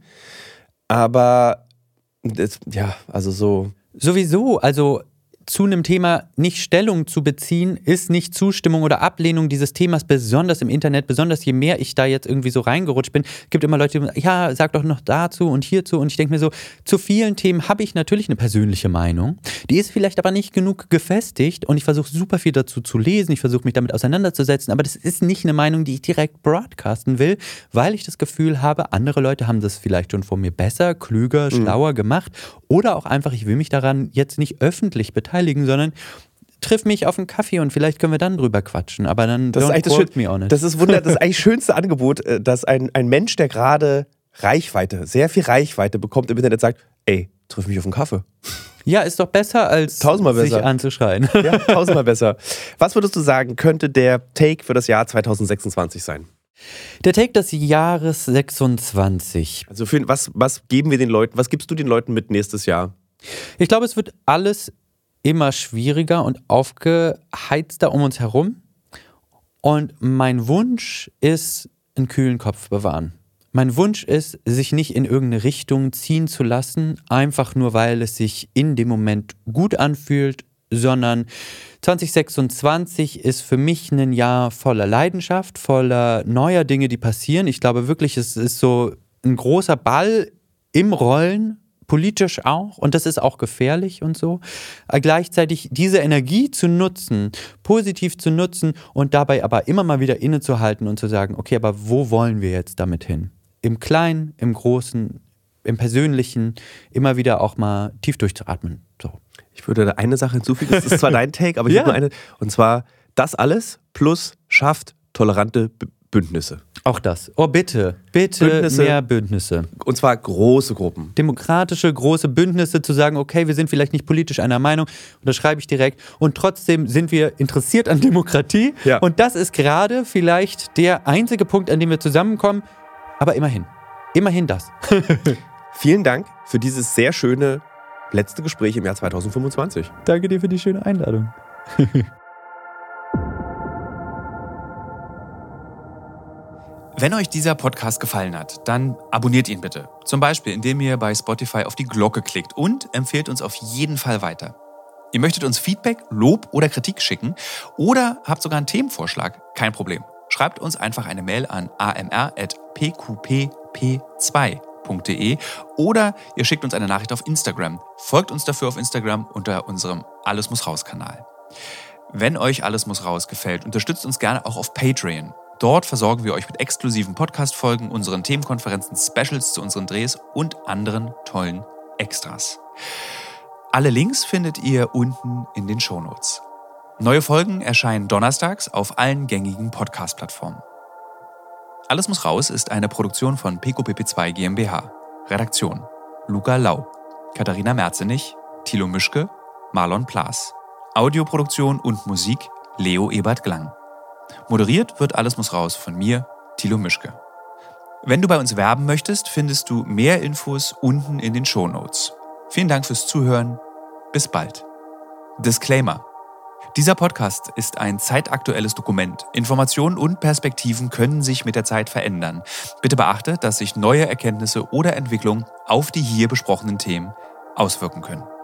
aber das, ja, also so. Sowieso, also zu einem Thema nicht Stellung zu beziehen, ist nicht Zustimmung oder Ablehnung dieses Themas, besonders im Internet, besonders je mehr ich da jetzt irgendwie so reingerutscht bin, gibt immer Leute, die sagen, ja, sag doch noch dazu und hierzu, und ich denke mir so, zu vielen Themen habe ich natürlich eine persönliche Meinung, die ist vielleicht aber nicht genug gefestigt und ich versuche super viel dazu zu lesen, ich versuche mich damit auseinanderzusetzen, aber das ist nicht eine Meinung, die ich direkt broadcasten will, weil ich das Gefühl habe, andere Leute haben das vielleicht schon vor mir besser, klüger, schlauer mhm. gemacht, oder auch einfach, ich will mich daran jetzt nicht öffentlich beteiligen, sondern triff mich auf einen Kaffee und vielleicht können wir dann drüber quatschen. Aber dann das don't ist quote me on it. Das ist wunder, das ist eigentlich das schönste Angebot, dass ein, ein Mensch, der gerade Reichweite, sehr viel Reichweite bekommt im Internet, sagt, ey, triff mich auf einen Kaffee. Ja, ist doch besser, als tausendmal sich besser. anzuschreien. Ja, tausendmal besser. Was würdest du sagen, könnte der Take für das Jahr zwanzig sechsundzwanzig sein? Der Take des Jahres sechsundzwanzig. Also für, was, was geben wir den Leuten, was gibst du den Leuten mit nächstes Jahr? Ich glaube, es wird alles immer schwieriger und aufgeheizter um uns herum. Und mein Wunsch ist, einen kühlen Kopf bewahren. Mein Wunsch ist, sich nicht in irgendeine Richtung ziehen zu lassen, einfach nur, weil es sich in dem Moment gut anfühlt, sondern zwanzig sechsundzwanzig ist für mich ein Jahr voller Leidenschaft, voller neuer Dinge, die passieren. Ich glaube wirklich, es ist so ein großer Ball im Rollen, politisch auch, und das ist auch gefährlich und so. Gleichzeitig diese Energie zu nutzen, positiv zu nutzen und dabei aber immer mal wieder innezuhalten und zu sagen, okay, aber wo wollen wir jetzt damit hin? Im Kleinen, im Großen, im Persönlichen, immer wieder auch mal tief durchzuatmen. So. Ich Ich würde eine Sache hinzufügen, das ist zwar dein Take, aber ich Ja. habe nur eine. Und zwar, das alles plus schafft tolerante B- Bündnisse. Auch das. Oh, bitte, bitte Bündnisse. mehr Bündnisse. Und zwar große Gruppen. Demokratische, große Bündnisse zu sagen, okay, wir sind vielleicht nicht politisch einer Meinung, unterschreibe ich direkt, und trotzdem sind wir interessiert an Demokratie. Ja. Und das ist gerade vielleicht der einzige Punkt, an dem wir zusammenkommen, aber immerhin. Immerhin das. Vielen Dank für dieses sehr schöne letzte Gespräch im Jahr zweitausendfünfundzwanzig. Danke dir für die schöne Einladung. Wenn euch dieser Podcast gefallen hat, dann abonniert ihn bitte. Zum Beispiel, indem ihr bei Spotify auf die Glocke klickt und empfehlt uns auf jeden Fall weiter. Ihr möchtet uns Feedback, Lob oder Kritik schicken oder habt sogar einen Themenvorschlag? Kein Problem. Schreibt uns einfach eine Mail an a m r at p q p p zwei punkt d e oder ihr schickt uns eine Nachricht auf Instagram. Folgt uns dafür auf Instagram unter unserem Alles muss raus Kanal. Wenn euch Alles muss raus gefällt, unterstützt uns gerne auch auf Patreon. Dort versorgen wir euch mit exklusiven Podcast-Folgen, unseren Themenkonferenzen, Specials zu unseren Drehs und anderen tollen Extras. Alle Links findet ihr unten in den Shownotes. Neue Folgen erscheinen donnerstags auf allen gängigen Podcast-Plattformen. Alles muss raus ist eine Produktion von P Q P P zwei GmbH. Redaktion: Luca Lau, Katharina Merzenich, Thilo Mischke, Marlon Plaas. Audioproduktion und Musik: Leo Ebert Glang. Moderiert wird Alles muss raus von mir, Thilo Mischke. Wenn du bei uns werben möchtest, findest du mehr Infos unten in den Shownotes. Vielen Dank fürs Zuhören. Bis bald. Disclaimer: Dieser Podcast ist ein zeitaktuelles Dokument. Informationen und Perspektiven können sich mit der Zeit verändern. Bitte beachte, dass sich neue Erkenntnisse oder Entwicklungen auf die hier besprochenen Themen auswirken können.